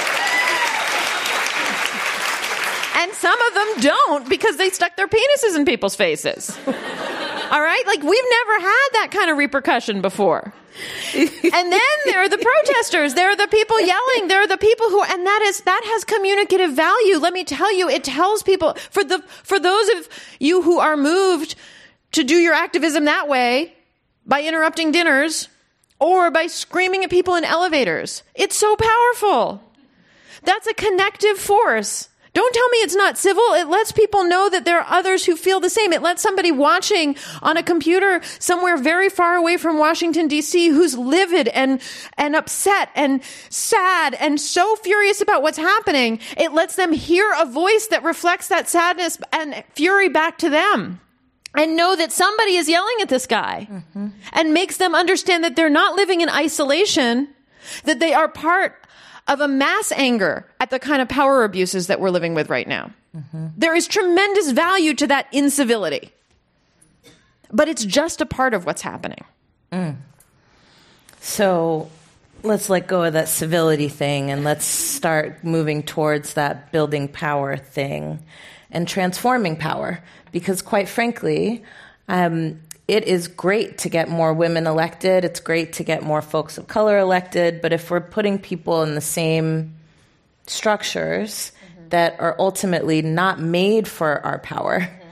And some of them don't because they stuck their penises in people's faces. All right? Like, we've never had that kind of repercussion before. And then there are the protesters. There are the people yelling. There are the people who, and that is, that has communicative value. Let me tell you, it tells people, for the, for those of you who are moved to do your activism that way, by interrupting dinners, or by screaming at people in elevators, it's so powerful. That's a connective force. Don't tell me it's not civil. It lets people know that there are others who feel the same. It lets somebody watching on a computer somewhere very far away from Washington, D C, who's livid and, and upset and sad and so furious about what's happening. It lets them hear a voice that reflects that sadness and fury back to them. And know that somebody is yelling at this guy. Mm-hmm. And makes them understand that they're not living in isolation, that they are part of a mass anger at the kind of power abuses that we're living with right now. Mm-hmm. There is tremendous value to that incivility. But it's just a part of what's happening. Mm. So let's let go of that civility thing and let's start moving towards that building power thing and transforming power. Because quite frankly, um, it is great to get more women elected. It's great to get more folks of color elected. But if we're putting people in the same structures mm-hmm. that are ultimately not made for our power, mm-hmm.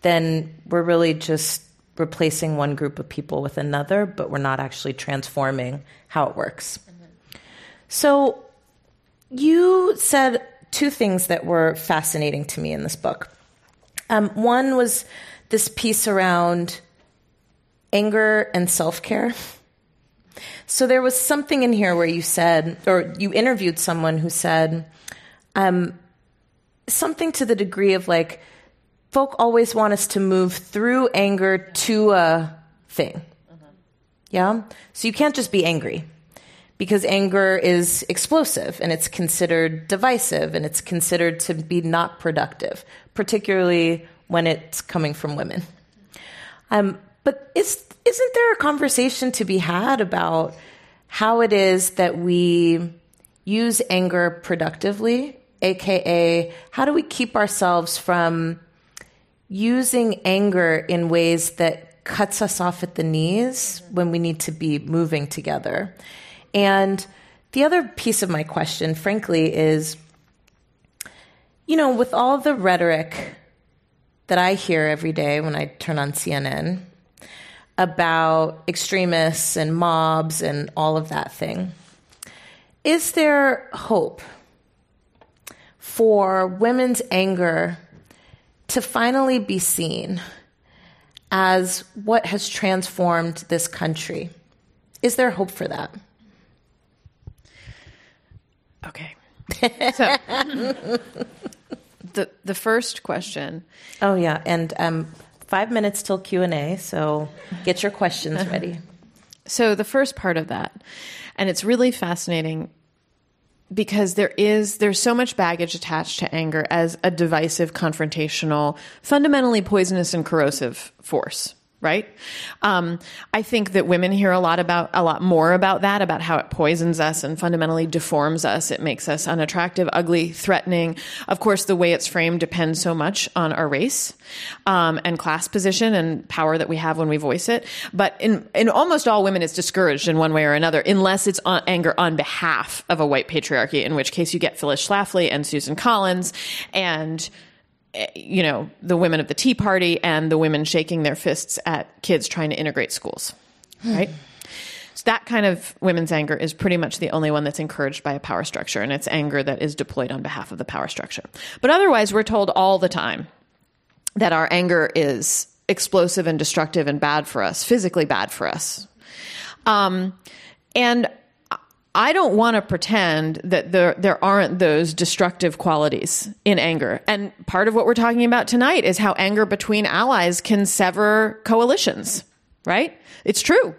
then we're really just replacing one group of people with another, but we're not actually transforming how it works. Mm-hmm. So you said two things that were fascinating to me in this book. Um, one was this piece around anger and self-care. So there was something in here where you said, or you interviewed someone who said um, something to the degree of like, folk always want us to move through anger to a thing. Uh-huh. Yeah? So you can't just be angry, because anger is explosive and it's considered divisive and it's considered to be not productive, particularly when it's coming from women. Um, but is, isn't there a conversation to be had about how it is that we use anger productively, A K A how do we keep ourselves from using anger in ways that cuts us off at the knees when we need to be moving together? And the other piece of my question, frankly, is, you know, with all the rhetoric that I hear every day when I turn on C N N about extremists and mobs and all of that thing, is there hope for women's anger to finally be seen as what has transformed this country? Is there hope for that? Okay. So the the first question. Oh yeah, and um, five minutes till Q and A, so get your questions ready. So the first part of that, and it's really fascinating because there is there's so much baggage attached to anger as a divisive, confrontational, fundamentally poisonous and corrosive force. Right? Um, I think that women hear a lot about, a lot more about that, about how it poisons us and fundamentally deforms us. It makes us unattractive, ugly, threatening. Of course, the way it's framed depends so much on our race, um, and class position and power that we have when we voice it. But in, in almost all women, it's discouraged in one way or another, unless it's on, anger on behalf of a white patriarchy, in which case you get Phyllis Schlafly and Susan Collins and, you know, the women of the Tea Party and the women shaking their fists at kids trying to integrate schools, right? So that kind of women's anger is pretty much the only one that's encouraged by a power structure, and it's anger that is deployed on behalf of the power structure. But otherwise, we're told all the time that our anger is explosive and destructive and bad for us, physically bad for us. Um, and I don't want to pretend that there there aren't those destructive qualities in anger. And part of what we're talking about tonight is how anger between allies can sever coalitions, right? It's true.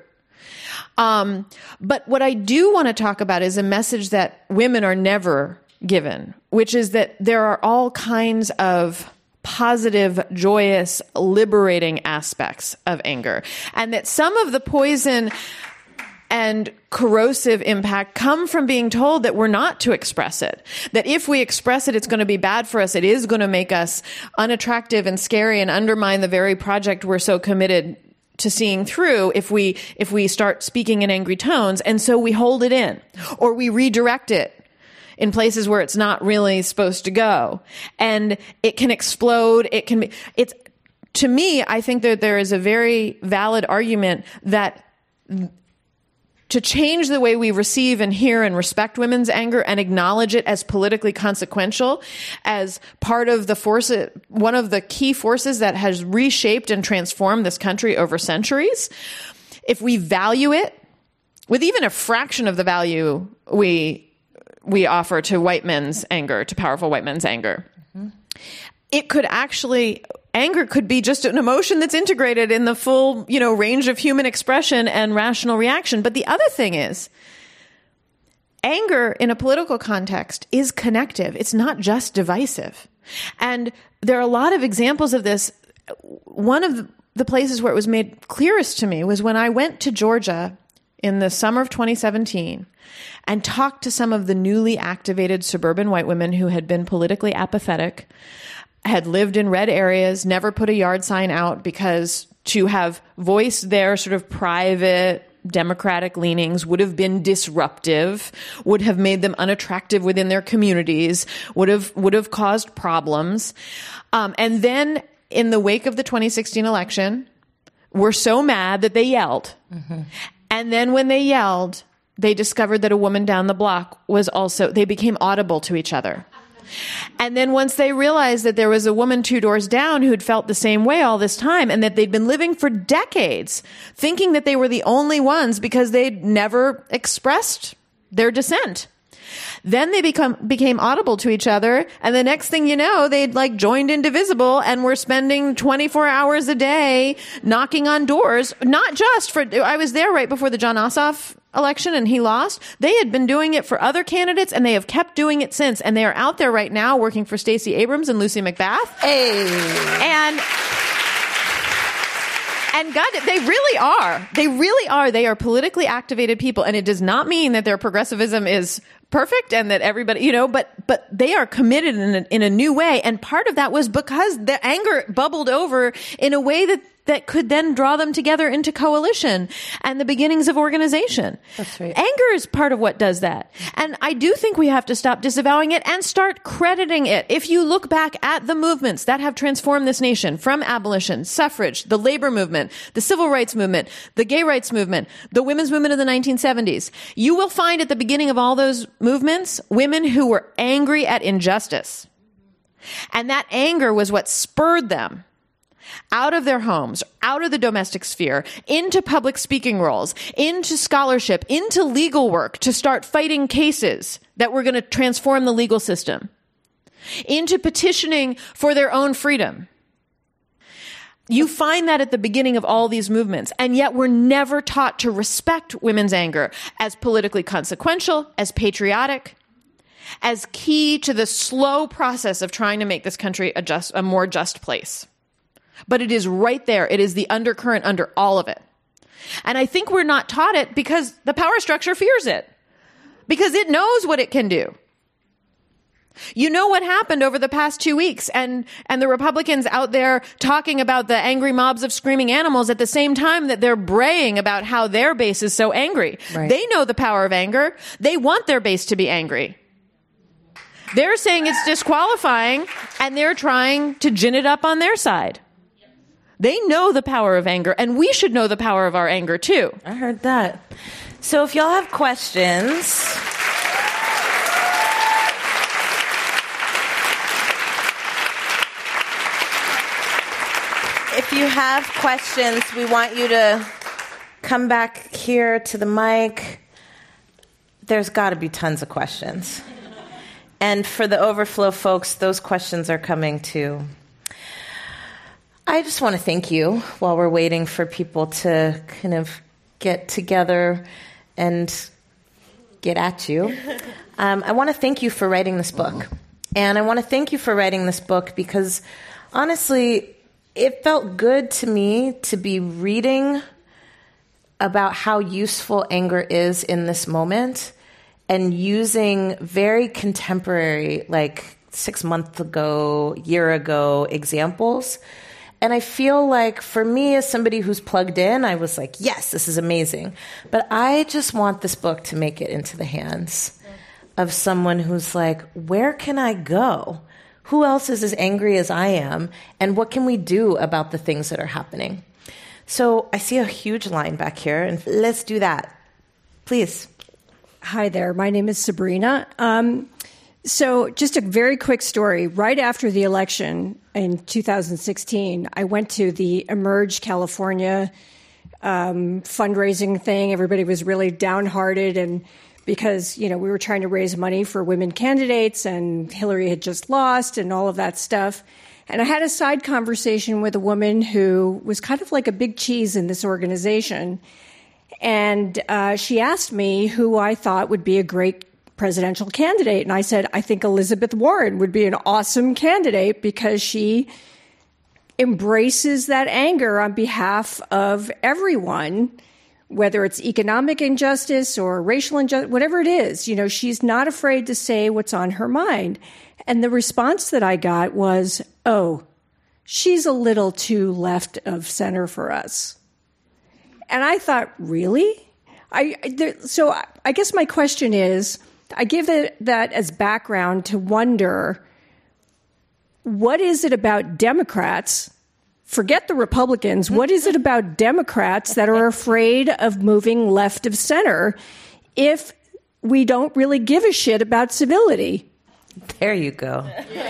Um, but what I do want to talk about is a message that women are never given, which is that there are all kinds of positive, joyous, liberating aspects of anger. And that some of the poison and corrosive impact come from being told that we're not to express it. That if we express it, it's going to be bad for us. It is going to make us unattractive and scary and undermine the very project we're so committed to seeing through if we if we start speaking in angry tones. And so we hold it in, or we redirect it in places where it's not really supposed to go. And it can explode. It can be, it's, to me, I think that there is a very valid argument that to change the way we receive and hear and respect women's anger and acknowledge it as politically consequential, as part of the force, one of the key forces that has reshaped and transformed this country over centuries, if we value it with even a fraction of the value we we offer to white men's anger, to powerful white men's anger, mm-hmm. it could actually... Anger could be just an emotion that's integrated in the full, you know, range of human expression and rational reaction. But the other thing is, anger in a political context is connective. It's not just divisive. And there are a lot of examples of this. One of the places where it was made clearest to me was when I went to Georgia in the summer of twenty seventeen and talked to some of the newly activated suburban white women who had been politically apathetic, had lived in red areas, never put a yard sign out, because to have voiced their sort of private democratic leanings would have been disruptive, would have made them unattractive within their communities, would have would have caused problems. Um, and then in the wake of the twenty sixteen election were so mad that they yelled. Mm-hmm. And then when they yelled, they discovered that a woman down the block was also, they became audible to each other. And then once they realized that there was a woman two doors down who'd felt the same way all this time, and that they'd been living for decades thinking that they were the only ones because they'd never expressed their dissent. Then they become became audible to each other, and the next thing you know, they'd like joined Indivisible and were spending twenty-four hours a day knocking on doors. Not just for, I was there right before the Jon Ossoff election and he lost. They had been doing it for other candidates, and they have kept doing it since. And they are out there right now working for Stacey Abrams and Lucy McBath. Hey. And And God, they really are. They really are. They are politically activated people. And it does not mean that their progressivism is perfect and that everybody, you know, but but they are committed in a, in a new way. And part of that was because the anger bubbled over in a way that that could then draw them together into coalition and the beginnings of organization. That's right. Anger is part of what does that. And I do think we have to stop disavowing it and start crediting it. If you look back at the movements that have transformed this nation, from abolition, suffrage, the labor movement, the civil rights movement, the gay rights movement, the women's movement of the nineteen seventies, you will find at the beginning of all those movements, women who were angry at injustice. And that anger was what spurred them out of their homes, out of the domestic sphere, into public speaking roles, into scholarship, into legal work, to start fighting cases that were going to transform the legal system, into petitioning for their own freedom. You find that at the beginning of all these movements, and yet we're never taught to respect women's anger as politically consequential, as patriotic, as key to the slow process of trying to make this country a, just, a more just place. But it is right there. It is the undercurrent under all of it. And I think we're not taught it because the power structure fears it. Because it knows what it can do. You know what happened over the past two weeks and, and the Republicans out there talking about the angry mobs of screaming animals at the same time that they're braying about how their base is so angry. Right. They know the power of anger. They want their base to be angry. They're saying it's disqualifying, and they're trying to gin it up on their side. They know the power of anger, and we should know the power of our anger, too. I heard that. So if y'all have questions, if you have questions, we want you to come back here to the mic. There's got to be tons of questions. And for the overflow folks, those questions are coming, too. I just want to thank you while we're waiting for people to kind of get together and get at you. Um, I want to thank you for writing this book. And I want to thank you for writing this book because, honestly, it felt good to me to be reading about how useful anger is in this moment and using very contemporary, like six months ago, year ago examples. And I feel like for me, as somebody who's plugged in, I was like, yes, this is amazing. But I just want this book to make it into the hands of someone who's like, where can I go? Who else is as angry as I am? And what can we do about the things that are happening? So I see a huge line back here, and let's do that. Please. Hi there. My name is Sabrina. Um, So just a very quick story. Right after the election in two thousand sixteen, I went to the Emerge California um, fundraising thing. Everybody was really downhearted, and because, you know, we were trying to raise money for women candidates and Hillary had just lost and all of that stuff. And I had a side conversation with a woman who was kind of like a big cheese in this organization. And uh, she asked me who I thought would be a great presidential candidate. And I said, I think Elizabeth Warren would be an awesome candidate because she embraces that anger on behalf of everyone, whether it's economic injustice or racial injustice, whatever it is. You know, she's not afraid to say what's on her mind. And the response that I got was, oh, she's a little too left of center for us. And I thought, really? I there, so I guess my question is, I give it, that as background to wonder, what is it about Democrats forget the Republicans. What is it about Democrats that are afraid of moving left of center if we don't really give a shit about civility? There you go.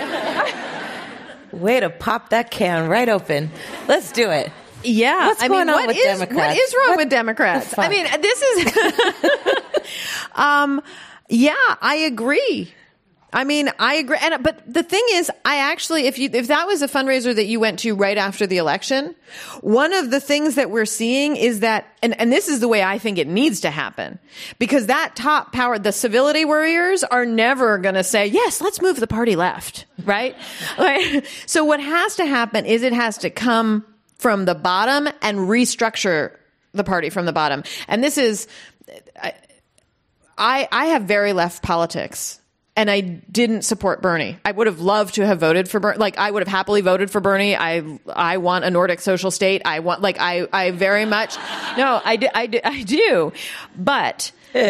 Way to pop that can right open. Let's do it. Yeah. What's I going mean, on what with is, Democrats? What is wrong What with Democrats? the fuck? I mean, this is, um, yeah, I agree. I mean, I agree. And, but the thing is, I actually, if you, if that was a fundraiser that you went to right after the election, one of the things that we're seeing is that, and, and this is the way I think it needs to happen, because that top power, the civility warriors are never going to say, yes, let's move the party left, right? Right? So what has to happen is it has to come from the bottom and restructure the party from the bottom. And this is, I, I have very left politics. And I didn't support Bernie. I would have loved to have voted for Bernie. Like, I would have happily voted for Bernie. I, I want a Nordic social state. I want, like, I, I very much, no, I do, I do, I do. But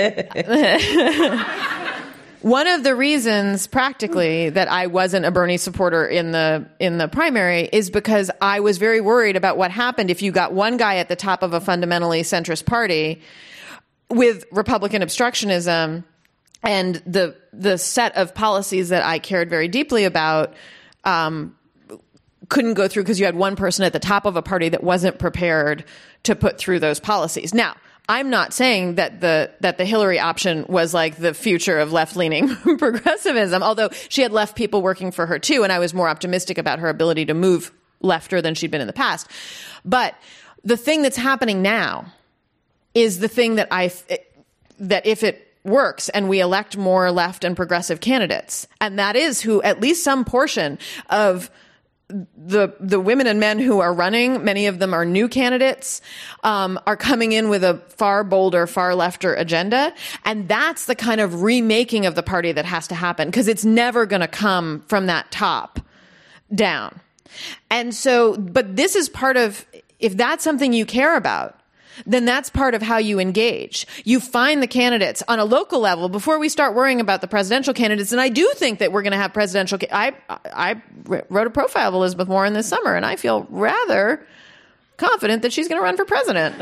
one of the reasons, practically, that I wasn't a Bernie supporter in the, in the primary is because I was very worried about what happened if you got one guy at the top of a fundamentally centrist party with Republican obstructionism and the the set of policies that I cared very deeply about um, couldn't go through because you had one person at the top of a party that wasn't prepared to put through those policies. Now, I'm not saying that the that the Hillary option was like the future of left-leaning progressivism, although she had left people working for her too, and I was more optimistic about her ability to move lefter than she'd been in the past. But the thing that's happening now is the thing that I that if it works and we elect more left and progressive candidates, and that is who at least some portion of the the women and men who are running, many of them are new candidates, um, are coming in with a far bolder, far lefter agenda. And that's the kind of remaking of the party that has to happen, because it's never going to come from that top down. And so, but this is part of, if that's something you care about, then that's part of how you engage. You find the candidates on a local level before we start worrying about the presidential candidates. And I do think that we're going to have presidential. I, I wrote a profile of Elizabeth Warren this summer, and I feel rather confident that she's going to run for president.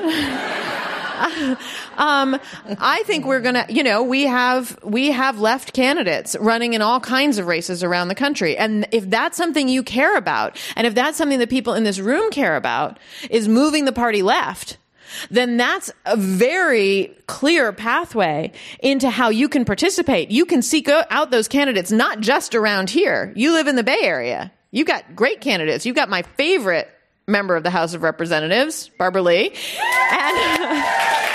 um, I think we're going to, you know, we have, we have left candidates running in all kinds of races around the country. And if that's something you care about, and if that's something that people in this room care about, is moving the party left, then that's a very clear pathway into how you can participate. You can seek out those candidates, not just around here. You live in the Bay Area. You got great candidates. You got my favorite member of the House of Representatives, Barbara Lee. And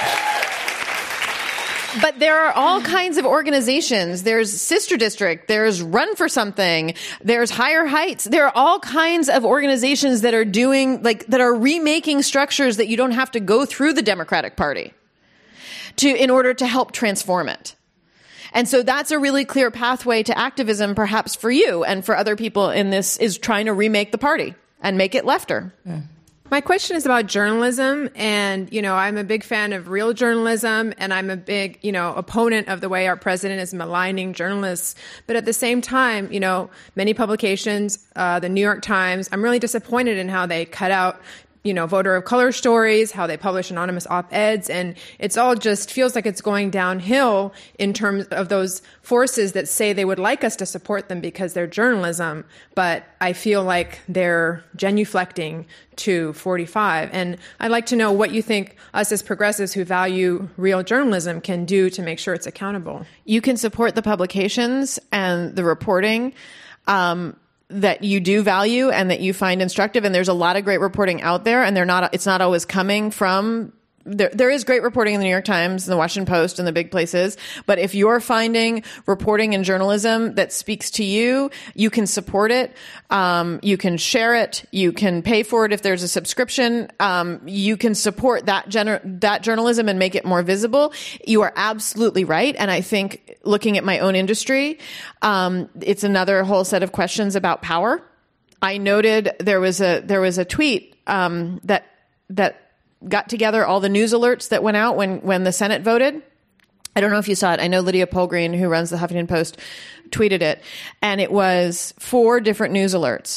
but there are all kinds of organizations. There's Sister District. There's Run for Something. There's Higher Heights. There are all kinds of organizations that are doing, like, that are remaking structures that you don't have to go through the Democratic Party to, in order to help transform it. And so that's a really clear pathway to activism, perhaps for you and for other people in this, is trying to remake the party and make it lefter. Yeah. My question is about journalism, and, you know, I'm a big fan of real journalism, and I'm a big, you know, opponent of the way our president is maligning journalists. But at the same time, you know, many publications, uh, the New York Times, I'm really disappointed in how they cut out, you know, voter of color stories, how they publish anonymous op-eds, and it's all just feels like it's going downhill in terms of those forces that say they would like us to support them because they're journalism, but I feel like they're genuflecting to forty-five. And I'd like to know what you think us as progressives who value real journalism can do to make sure it's accountable. You can support the publications and the reporting um, that you do value and that you find instructive. And there's a lot of great reporting out there, and they're not, it's not always coming from, there, there is great reporting in the New York Times and the Washington Post and the big places. But if you're finding reporting and journalism that speaks to you, you can support it. Um, you can share it. You can pay for it if there's a subscription. Um, you can support that gener- that journalism and make it more visible. You are absolutely right. And I think, looking at my own industry, um, it's another whole set of questions about power. I noted there was a there was a tweet um, that that got together all the news alerts that went out when when the Senate voted. I don't know if you saw it. I know Lydia Polgreen, who runs the Huffington Post, tweeted it, and it was four different news alerts.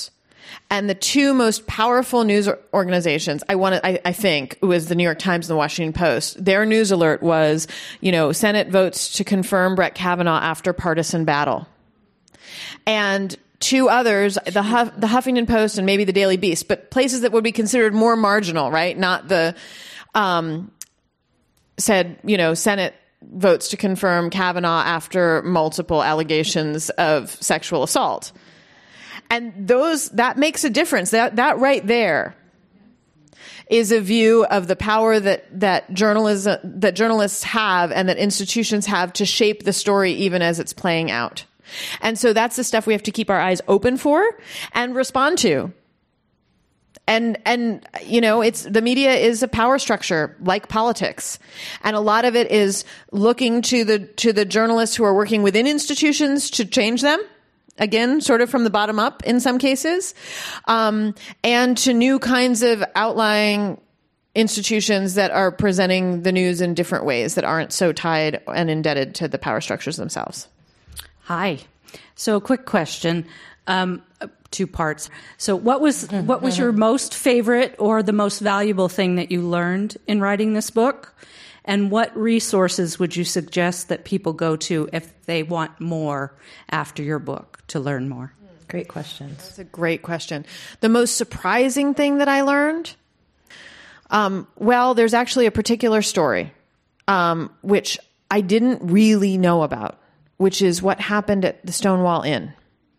And the two most powerful news organizations, I want to, I, I think, it was the New York Times and the Washington Post. Their news alert was, you know, Senate votes to confirm Brett Kavanaugh after partisan battle. And two others, the Huff, the Huffington Post and maybe the Daily Beast, but places that would be considered more marginal, right? Not the, um, said, you know, Senate votes to confirm Kavanaugh after multiple allegations of sexual assault. And those, that makes a difference. That, that right there is a view of the power that, that journalism, that journalists have and that institutions have to shape the story even as it's playing out. And so that's the stuff we have to keep our eyes open for and respond to. And, and, you know, it's, the media is a power structure like politics. And a lot of it is looking to the, to the journalists who are working within institutions to change them. Again, sort of from the bottom up in some cases, um, and to new kinds of outlying institutions that are presenting the news in different ways that aren't so tied and indebted to the power structures themselves. Hi. So a quick question, um, two parts. So what was what was your most favorite or the most valuable thing that you learned in writing this book? And what resources would you suggest that people go to if they want more after your book to learn more? Great questions. That's a great question. The most surprising thing that I learned, um, well, there's actually a particular story, um, which I didn't really know about, which is what happened at the Stonewall Inn.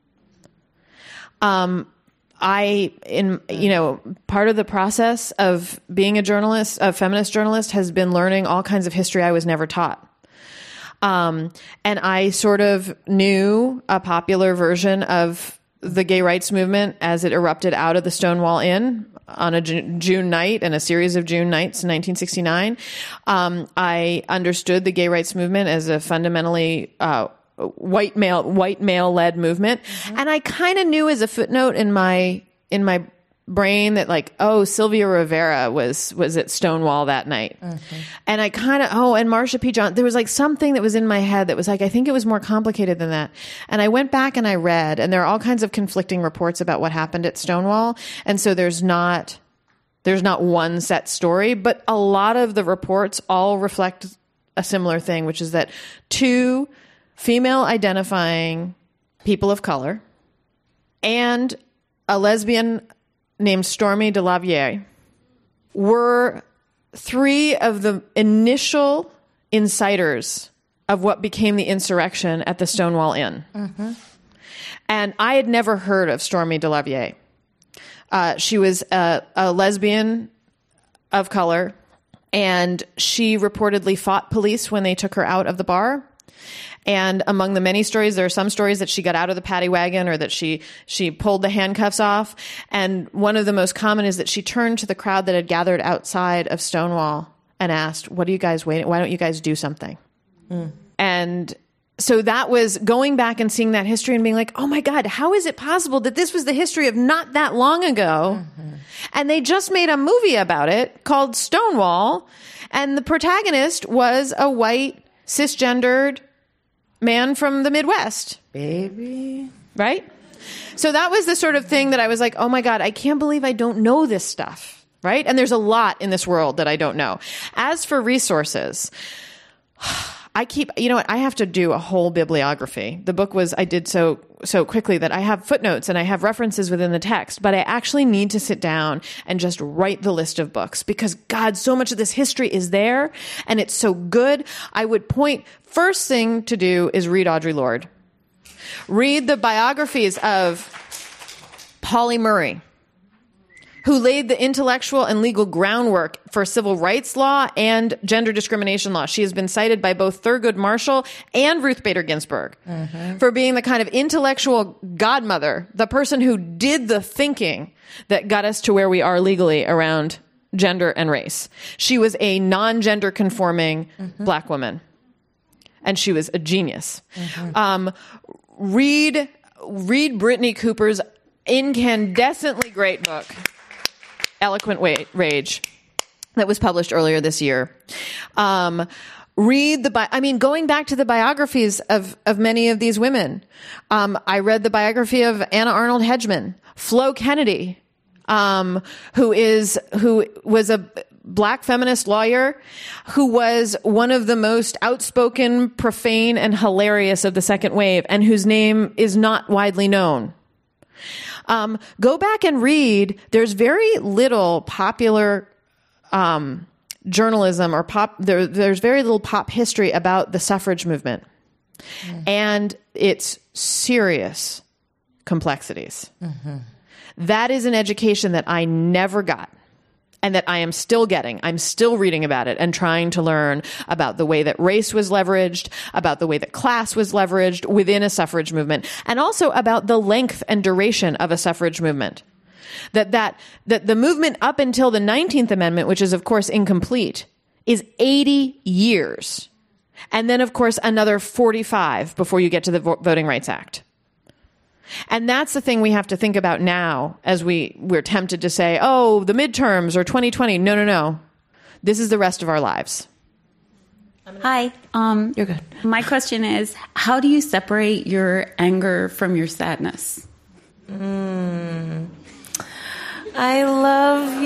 Um, I, in, you know, part of the process of being a journalist, a feminist journalist, has been learning all kinds of history I was never taught. Um, and I sort of knew a popular version of the gay rights movement as it erupted out of the Stonewall Inn on a June, June night and a series of June nights in nineteen sixty-nine. Um, I understood the gay rights movement as a fundamentally, uh, white male, white male led movement. Mm-hmm. And I kind of knew as a footnote in my, in my brain that like, oh, Sylvia Rivera was, was at Stonewall that night. Mm-hmm. And I kind of, oh, and Marsha P. Johnson, there was like something that was in my head that was like, I think it was more complicated than that. And I went back and I read, and there are all kinds of conflicting reports about what happened at Stonewall. And so there's not, there's not one set story, but a lot of the reports all reflect a similar thing, which is that two female identifying people of color and a lesbian named Stormy DeLaviere were three of the initial inciters of what became the insurrection at the Stonewall Inn. Mm-hmm. And I had never heard of Stormy DeLaviere. Uh, she was a, a lesbian of color, and she reportedly fought police when they took her out of the bar. And among the many stories, there are some stories that she got out of the paddy wagon or that she, she pulled the handcuffs off. And one of the most common is that she turned to the crowd that had gathered outside of Stonewall and asked, what are you guys waiting? Why don't you guys do something? Mm. And so that was going back and seeing that history and being like, oh my God, how is it possible that this was the history of not that long ago? Mm-hmm. And they just made a movie about it called Stonewall. And the protagonist was a white, cisgendered man from the Midwest. Baby. Right? So that was the sort of thing that I was like, oh my God, I can't believe I don't know this stuff. Right? And there's a lot in this world that I don't know. As for resources, I keep, you know what, I have to do a whole bibliography. The book was, I did so, so quickly that I have footnotes and I have references within the text, but I actually need to sit down and just write the list of books because God, so much of this history is there and it's so good. I would point, first thing to do is read Audre Lorde. Read the biographies of Pauli Murray, who laid the intellectual and legal groundwork for civil rights law and gender discrimination law. She has been cited by both Thurgood Marshall and Ruth Bader Ginsburg mm-hmm. for being the kind of intellectual godmother, the person who did the thinking that got us to where we are legally around gender and race. She was a non-gender conforming mm-hmm. black woman, and she was a genius. Mm-hmm. Um, read, read Brittany Cooper's incandescently great book, Eloquent Rage, that was published earlier this year. Um, read the, bi- I mean, going back to the biographies of, of many of these women. Um, I read the biography of Anna Arnold Hedgeman, Flo Kennedy, um, who is who was a Black feminist lawyer who was one of the most outspoken, profane, and hilarious of the second wave, and whose name is not widely known. Um, go back and read. There's very little popular um, journalism or pop. There, there's very little pop history about the suffrage movement mm. and its serious complexities. Mm-hmm. That is an education that I never got. And that I am still getting. I'm still reading about it and trying to learn about the way that race was leveraged, about the way that class was leveraged within a suffrage movement, and also about the length and duration of a suffrage movement. That that that the movement up until the nineteenth Amendment, which is of course incomplete, is eighty years. And then of course another forty-five before you get to the Vo- Voting Rights Act. And that's the thing we have to think about now as we, we're tempted to say, oh, the midterms or twenty twenty. No, no, no. This is the rest of our lives. Hi. Um, You're good. My question is, how do you separate your anger from your sadness? Mm. I love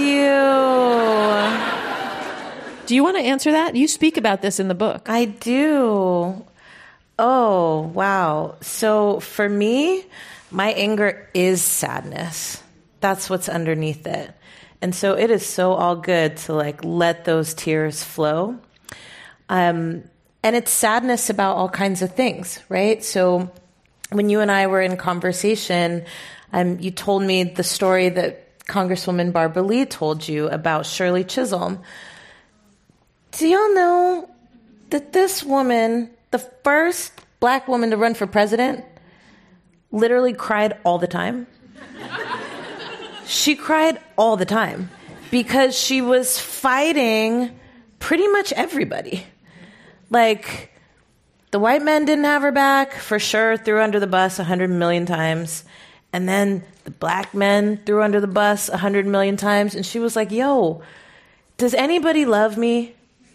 you. Do you want to answer that? You speak about this in the book. I do. Oh, wow. So for me, my anger is sadness. That's what's underneath it. And so it is so all good to like let those tears flow. Um, and it's sadness about all kinds of things, right? So when you and I were in conversation, um, you told me the story that Congresswoman Barbara Lee told you about Shirley Chisholm. Do y'all know that this woman, the first Black woman to run for president, literally cried all the time? She cried all the time because she was fighting pretty much everybody. Like, the white men didn't have her back, for sure, threw her under the bus a hundred million times. And then the black men threw her under the bus a hundred million times. And she was like, yo, does anybody love me?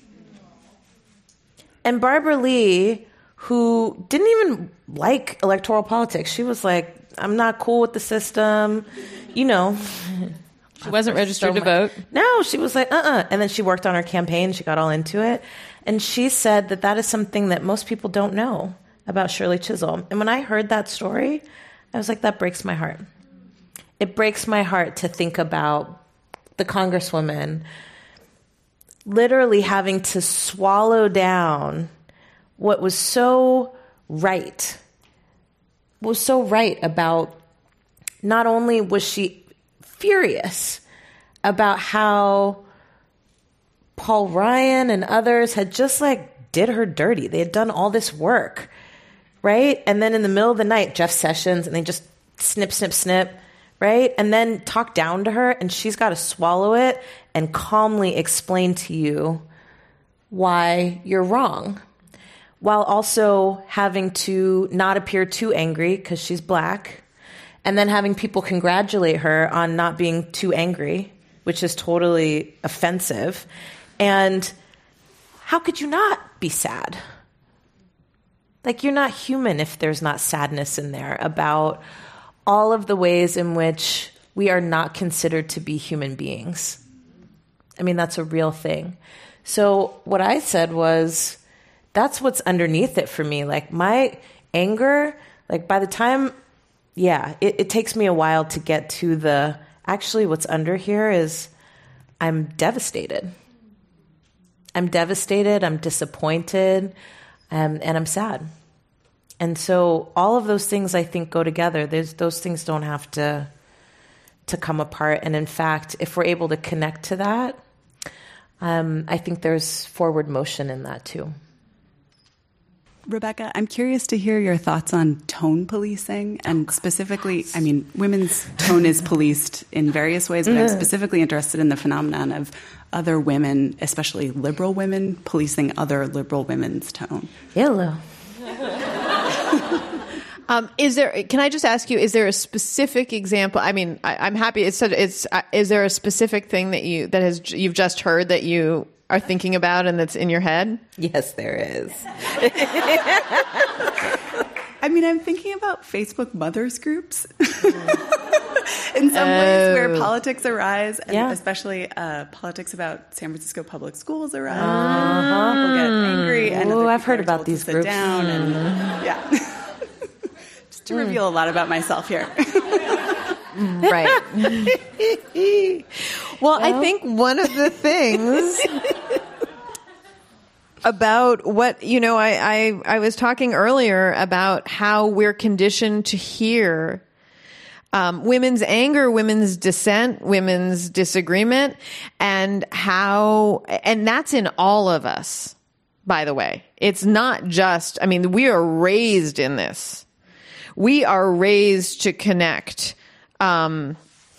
And Barbara Lee, who didn't even like electoral politics, she was like, I'm not cool with the system, you know. She wasn't registered so to vote? No, she was like, uh-uh. And then she worked on her campaign. She got all into it. And she said that that is something that most people don't know about Shirley Chisholm. And when I heard that story, I was like, that breaks my heart. It breaks my heart to think about the Congresswoman literally having to swallow down what was so right, was so right about, not only was she furious about how Paul Ryan and others had just like did her dirty. They had done all this work, right? And then in the middle of the night, Jeff Sessions, and they just snip, snip, snip, right? And then talk down to her, and she's got to swallow it and calmly explain to you why you're wrong, while also having to not appear too angry because she's Black, and then having people congratulate her on not being too angry, which is totally offensive. And how could you not be sad? Like, you're not human if there's not sadness in there about all of the ways in which we are not considered to be human beings. I mean, that's a real thing. So what I said was, that's what's underneath it for me. Like, my anger, like, by the time, yeah, it, it takes me a while to get to the, actually what's under here is I'm devastated. I'm devastated, I'm disappointed, um, and I'm sad. And so all of those things, I think, go together. There's, those things don't have to to come apart. And in fact, if we're able to connect to that, um, I think there's forward motion in that too. Rebecca, I'm curious to hear your thoughts on tone policing, and specifically, I mean, women's tone is policed in various ways, but I'm specifically interested in the phenomenon of other women, especially liberal women, policing other liberal women's tone. Hello. Um, is there? Can I just ask you? Is there a specific example? I mean, I, I'm happy. It's it's. Uh, is there a specific thing that you that has you've just heard that you are thinking about and that's in your head? Yes, there is. I mean, I'm thinking about Facebook mothers groups. in some ways where politics arise, and Yeah. especially uh, politics about San Francisco public schools arise, uh-huh. people get angry, and Ooh, other I've people heard are about told to these sit groups. down, and yeah, just to reveal a lot about myself here. Right. Well, I think one of the things about what, you know, I, I, I was talking earlier about how we're conditioned to hear um, women's anger, women's dissent, women's disagreement, and how, and that's in all of us, by the way. It's not just, I mean, we are raised in this. We are raised to connect um,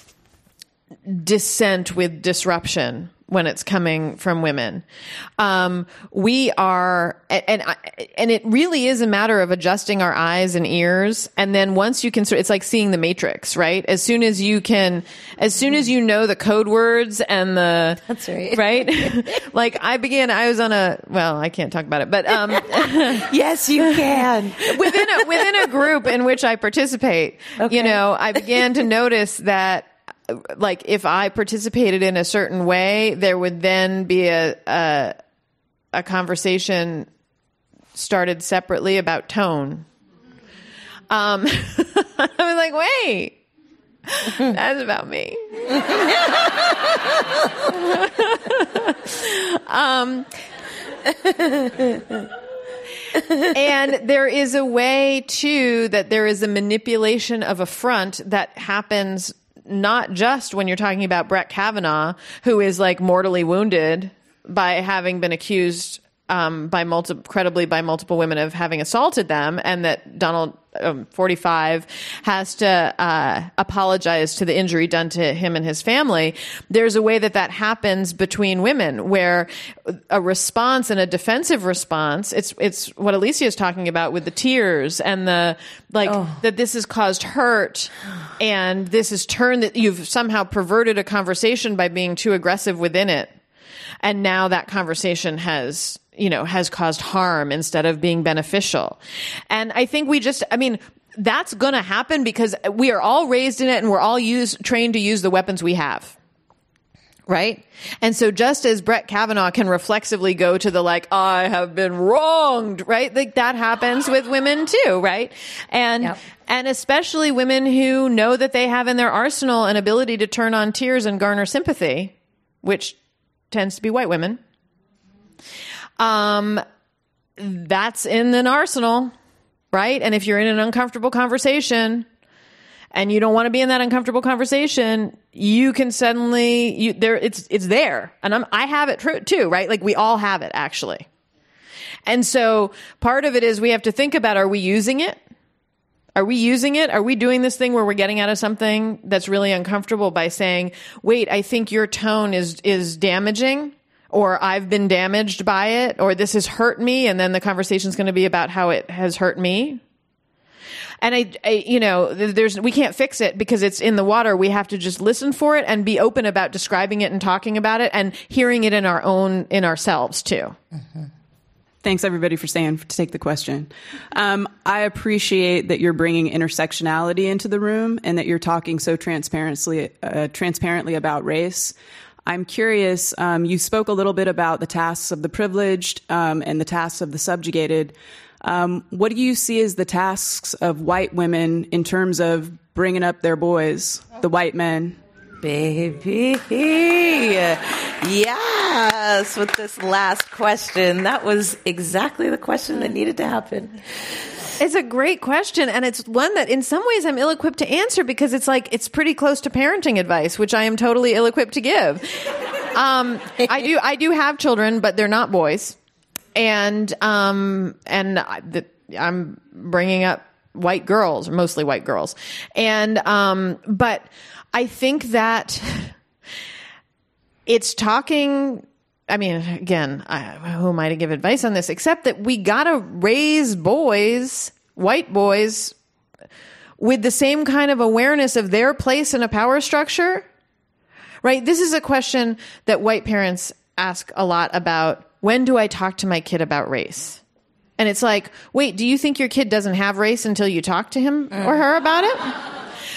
dissent with disruption when it's coming from women. Um, we are, and, and, and it really is a matter of adjusting our eyes and ears. And then once you can, it's like seeing the Matrix, right? As soon as you can, as soon as you know the code words and the, That's right. right? Like I began, I was on a, well, I can't talk about it, but, um, Yes, you can. within a, within a group in which I participate, Okay. you know, I began to notice that, like, if I participated in a certain way, there would then be a, a, a conversation started separately about tone. Um, I was like, wait, that's about me. um, and there is a way too that there is a manipulation of a front that happens not just when you're talking about Brett Kavanaugh, who is like mortally wounded by having been accused um, by multi- credibly by multiple women of having assaulted them, and that Donald, um, forty-five, has to uh, apologize to the injury done to him and his family. There's a way that that happens between women, where a response and a defensive response, it's it's what Alicia is talking about with the tears and the, like, oh. that this has caused hurt, and this has turned, that you've somehow perverted a conversation by being too aggressive within it. And now that conversation has, you know, has caused harm instead of being beneficial. And I think we just, I mean, that's going to happen because we are all raised in it and we're all used, trained to use the weapons we have. Right? And so just as Brett Kavanaugh can reflexively go to the, like, I have been wronged, right? Like that happens with women too, right? And, yep. and especially women who know that they have in their arsenal an ability to turn on tears and garner sympathy, which tends to be white women. Um, that's in an arsenal, right? And if you're in an uncomfortable conversation and you don't want to be in that uncomfortable conversation, you can suddenly, you there, it's, it's there. And I'm, I have it tr- too, right? Like we all have it actually. And so part of it is we have to think about, are we using it? Are we using it? Are we doing this thing where we're getting out of something that's really uncomfortable by saying, wait, I think your tone is, is damaging, or I've been damaged by it, or this has hurt me. And then the conversation's going to be about how it has hurt me. And I, I, you know, there's, we can't fix it because it's in the water. We have to just listen for it and be open about describing it and talking about it and hearing it in our own, in ourselves too. Mm-hmm. Thanks, everybody, for staying to take the question. Um, I appreciate that you're bringing intersectionality into the room and that you're talking so transparently, uh, transparently about race. I'm curious, um, you spoke a little bit about the tasks of the privileged um, and the tasks of the subjugated. Um, what do you see as the tasks of white women in terms of bringing up their boys, the white men? Baby. Yes, with this last question. That was exactly the question that needed to happen. It's a great question, and it's one that in some ways I'm ill-equipped to answer because it's like it's pretty close to parenting advice, which I am totally ill-equipped to give. Um, I do I do have children, but they're not boys. And um, and I, the, I'm bringing up white girls, mostly white girls. And um, but I think that it's talking, I mean, again, I, who am I to give advice on this, except that we got to raise boys, white boys, with the same kind of awareness of their place in a power structure, right? This is a question that white parents ask a lot about. When do I talk to my kid about race? And it's like, wait, do you think your kid doesn't have race until you talk to him or her about it?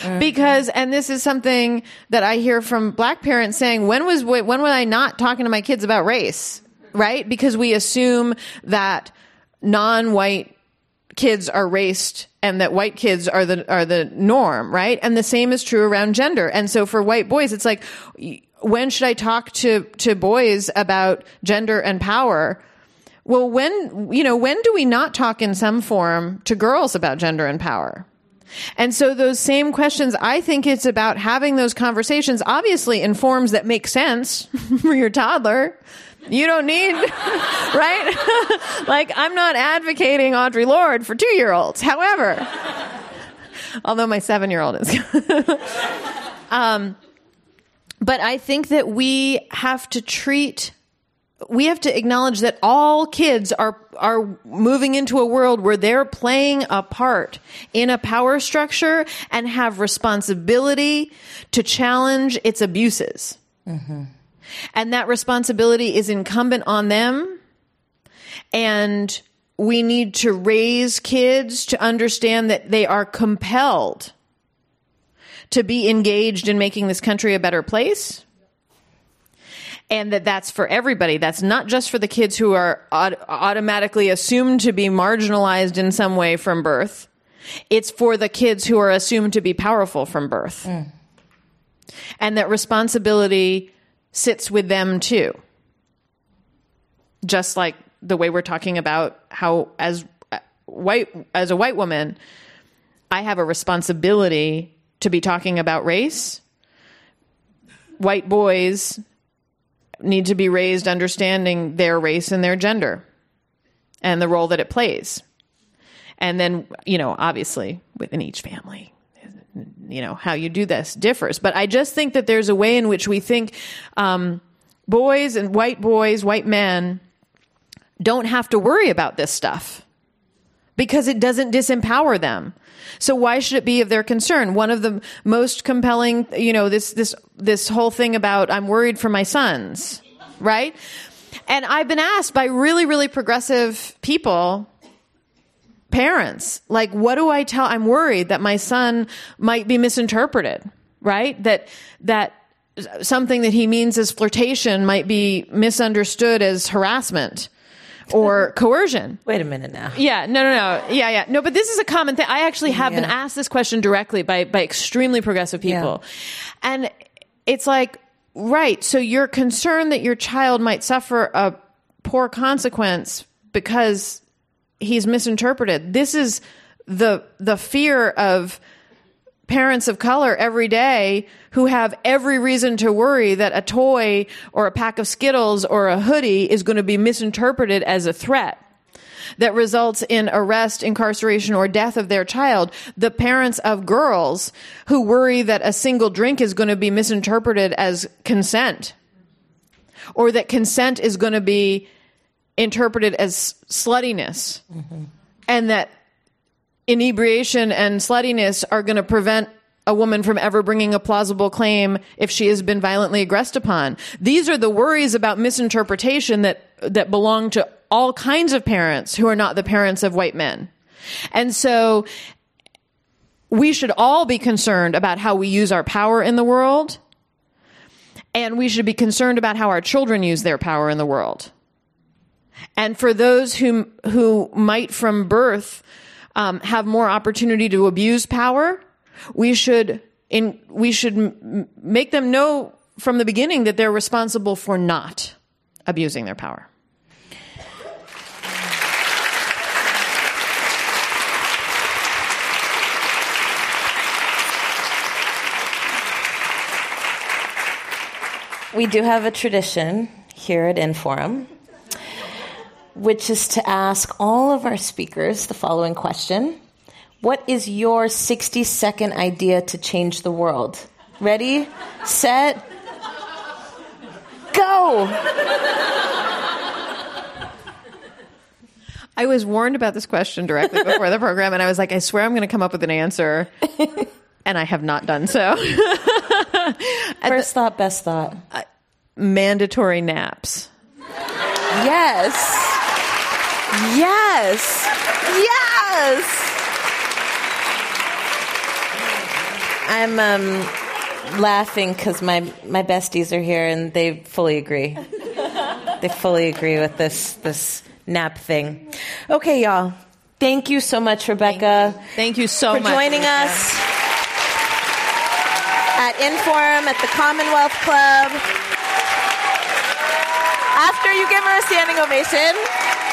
Mm-hmm. Because, and this is something that I hear from black parents saying, when was, when was I not talking to my kids about race? Right? Because we assume that non-white kids are raced and that white kids are the, are the norm, right? And the same is true around gender. And so for white boys, it's like, when should I talk to, to boys about gender and power? Well, when, you know, when do we not talk in some form to girls about gender and power? And so those same questions, I think it's about having those conversations, obviously in forms that make sense for your toddler. You don't need, right? Like, I'm not advocating Audre Lorde for two-year-olds. However, although my seven-year-old is. um, but I think that we have to treat, we have to acknowledge that all kids are are moving into a world where they're playing a part in a power structure and have responsibility to challenge its abuses. Mm-hmm. And that responsibility is incumbent on them. And we need to raise kids to understand that they are compelled to be engaged in making this country a better place. And that that's for everybody. That's not just for the kids who are aut- automatically assumed to be marginalized in some way from birth. It's for the kids who are assumed to be powerful from birth. Mm. And that responsibility sits with them too. Just like the way we're talking about how as white, as a white woman, I have a responsibility to be talking about race. White boys need to be raised understanding their race and their gender and the role that it plays. And then, you know, obviously within each family, you know, how you do this differs. But I just think that there's a way in which we think um, boys and white boys, white men, don't have to worry about this stuff because it doesn't disempower them. So why should it be of their concern? One of the most compelling, you know, this this this whole thing about I'm worried for my sons, right? And I've been asked by really, really progressive people, parents, like, what do I tell? I'm worried that my son might be misinterpreted, right? That that something that he means as flirtation might be misunderstood as harassment or coercion. Wait a minute now. Yeah, no, no, no. Yeah, yeah. No, but this is a common thing. I actually have yeah. been asked this question directly by, by extremely progressive people. Yeah. And it's like, right, so you're concerned that your child might suffer a poor consequence because he's misinterpreted. This is the the fear of parents of color every day who have every reason to worry that a toy or a pack of Skittles or a hoodie is going to be misinterpreted as a threat that results in arrest, incarceration, or death of their child. The parents of girls who worry that a single drink is going to be misinterpreted as consent, or that consent is going to be interpreted as sluttiness, mm-hmm. and that inebriation and sluttiness are going to prevent a woman from ever bringing a plausible claim if she has been violently aggressed upon. These are the worries about misinterpretation that, that belong to all kinds of parents who are not the parents of white men. And so we should all be concerned about how we use our power in the world, and we should be concerned about how our children use their power in the world. And for those who, who might from birth Um, have more opportunity to abuse power, we should in we should m- make them know from the beginning that they're responsible for not abusing their power. We do have a tradition here at Inforum, which is to ask all of our speakers the following question. What is your sixty-second idea to change the world? Ready, set, go! I was warned about this question directly before the program, and I was like, I swear I'm going to come up with an answer, and I have not done so. First thought, best thought. Uh, mandatory naps. Yes. Yes. Yes. I'm um, laughing because my, my besties are here and they fully agree. They fully agree with this this nap thing. Okay, y'all. Thank you so much, Rebecca. Thank you, Thank you so for much. For joining Rebecca. us at Inforum at the Commonwealth Club. After you give her a standing ovation.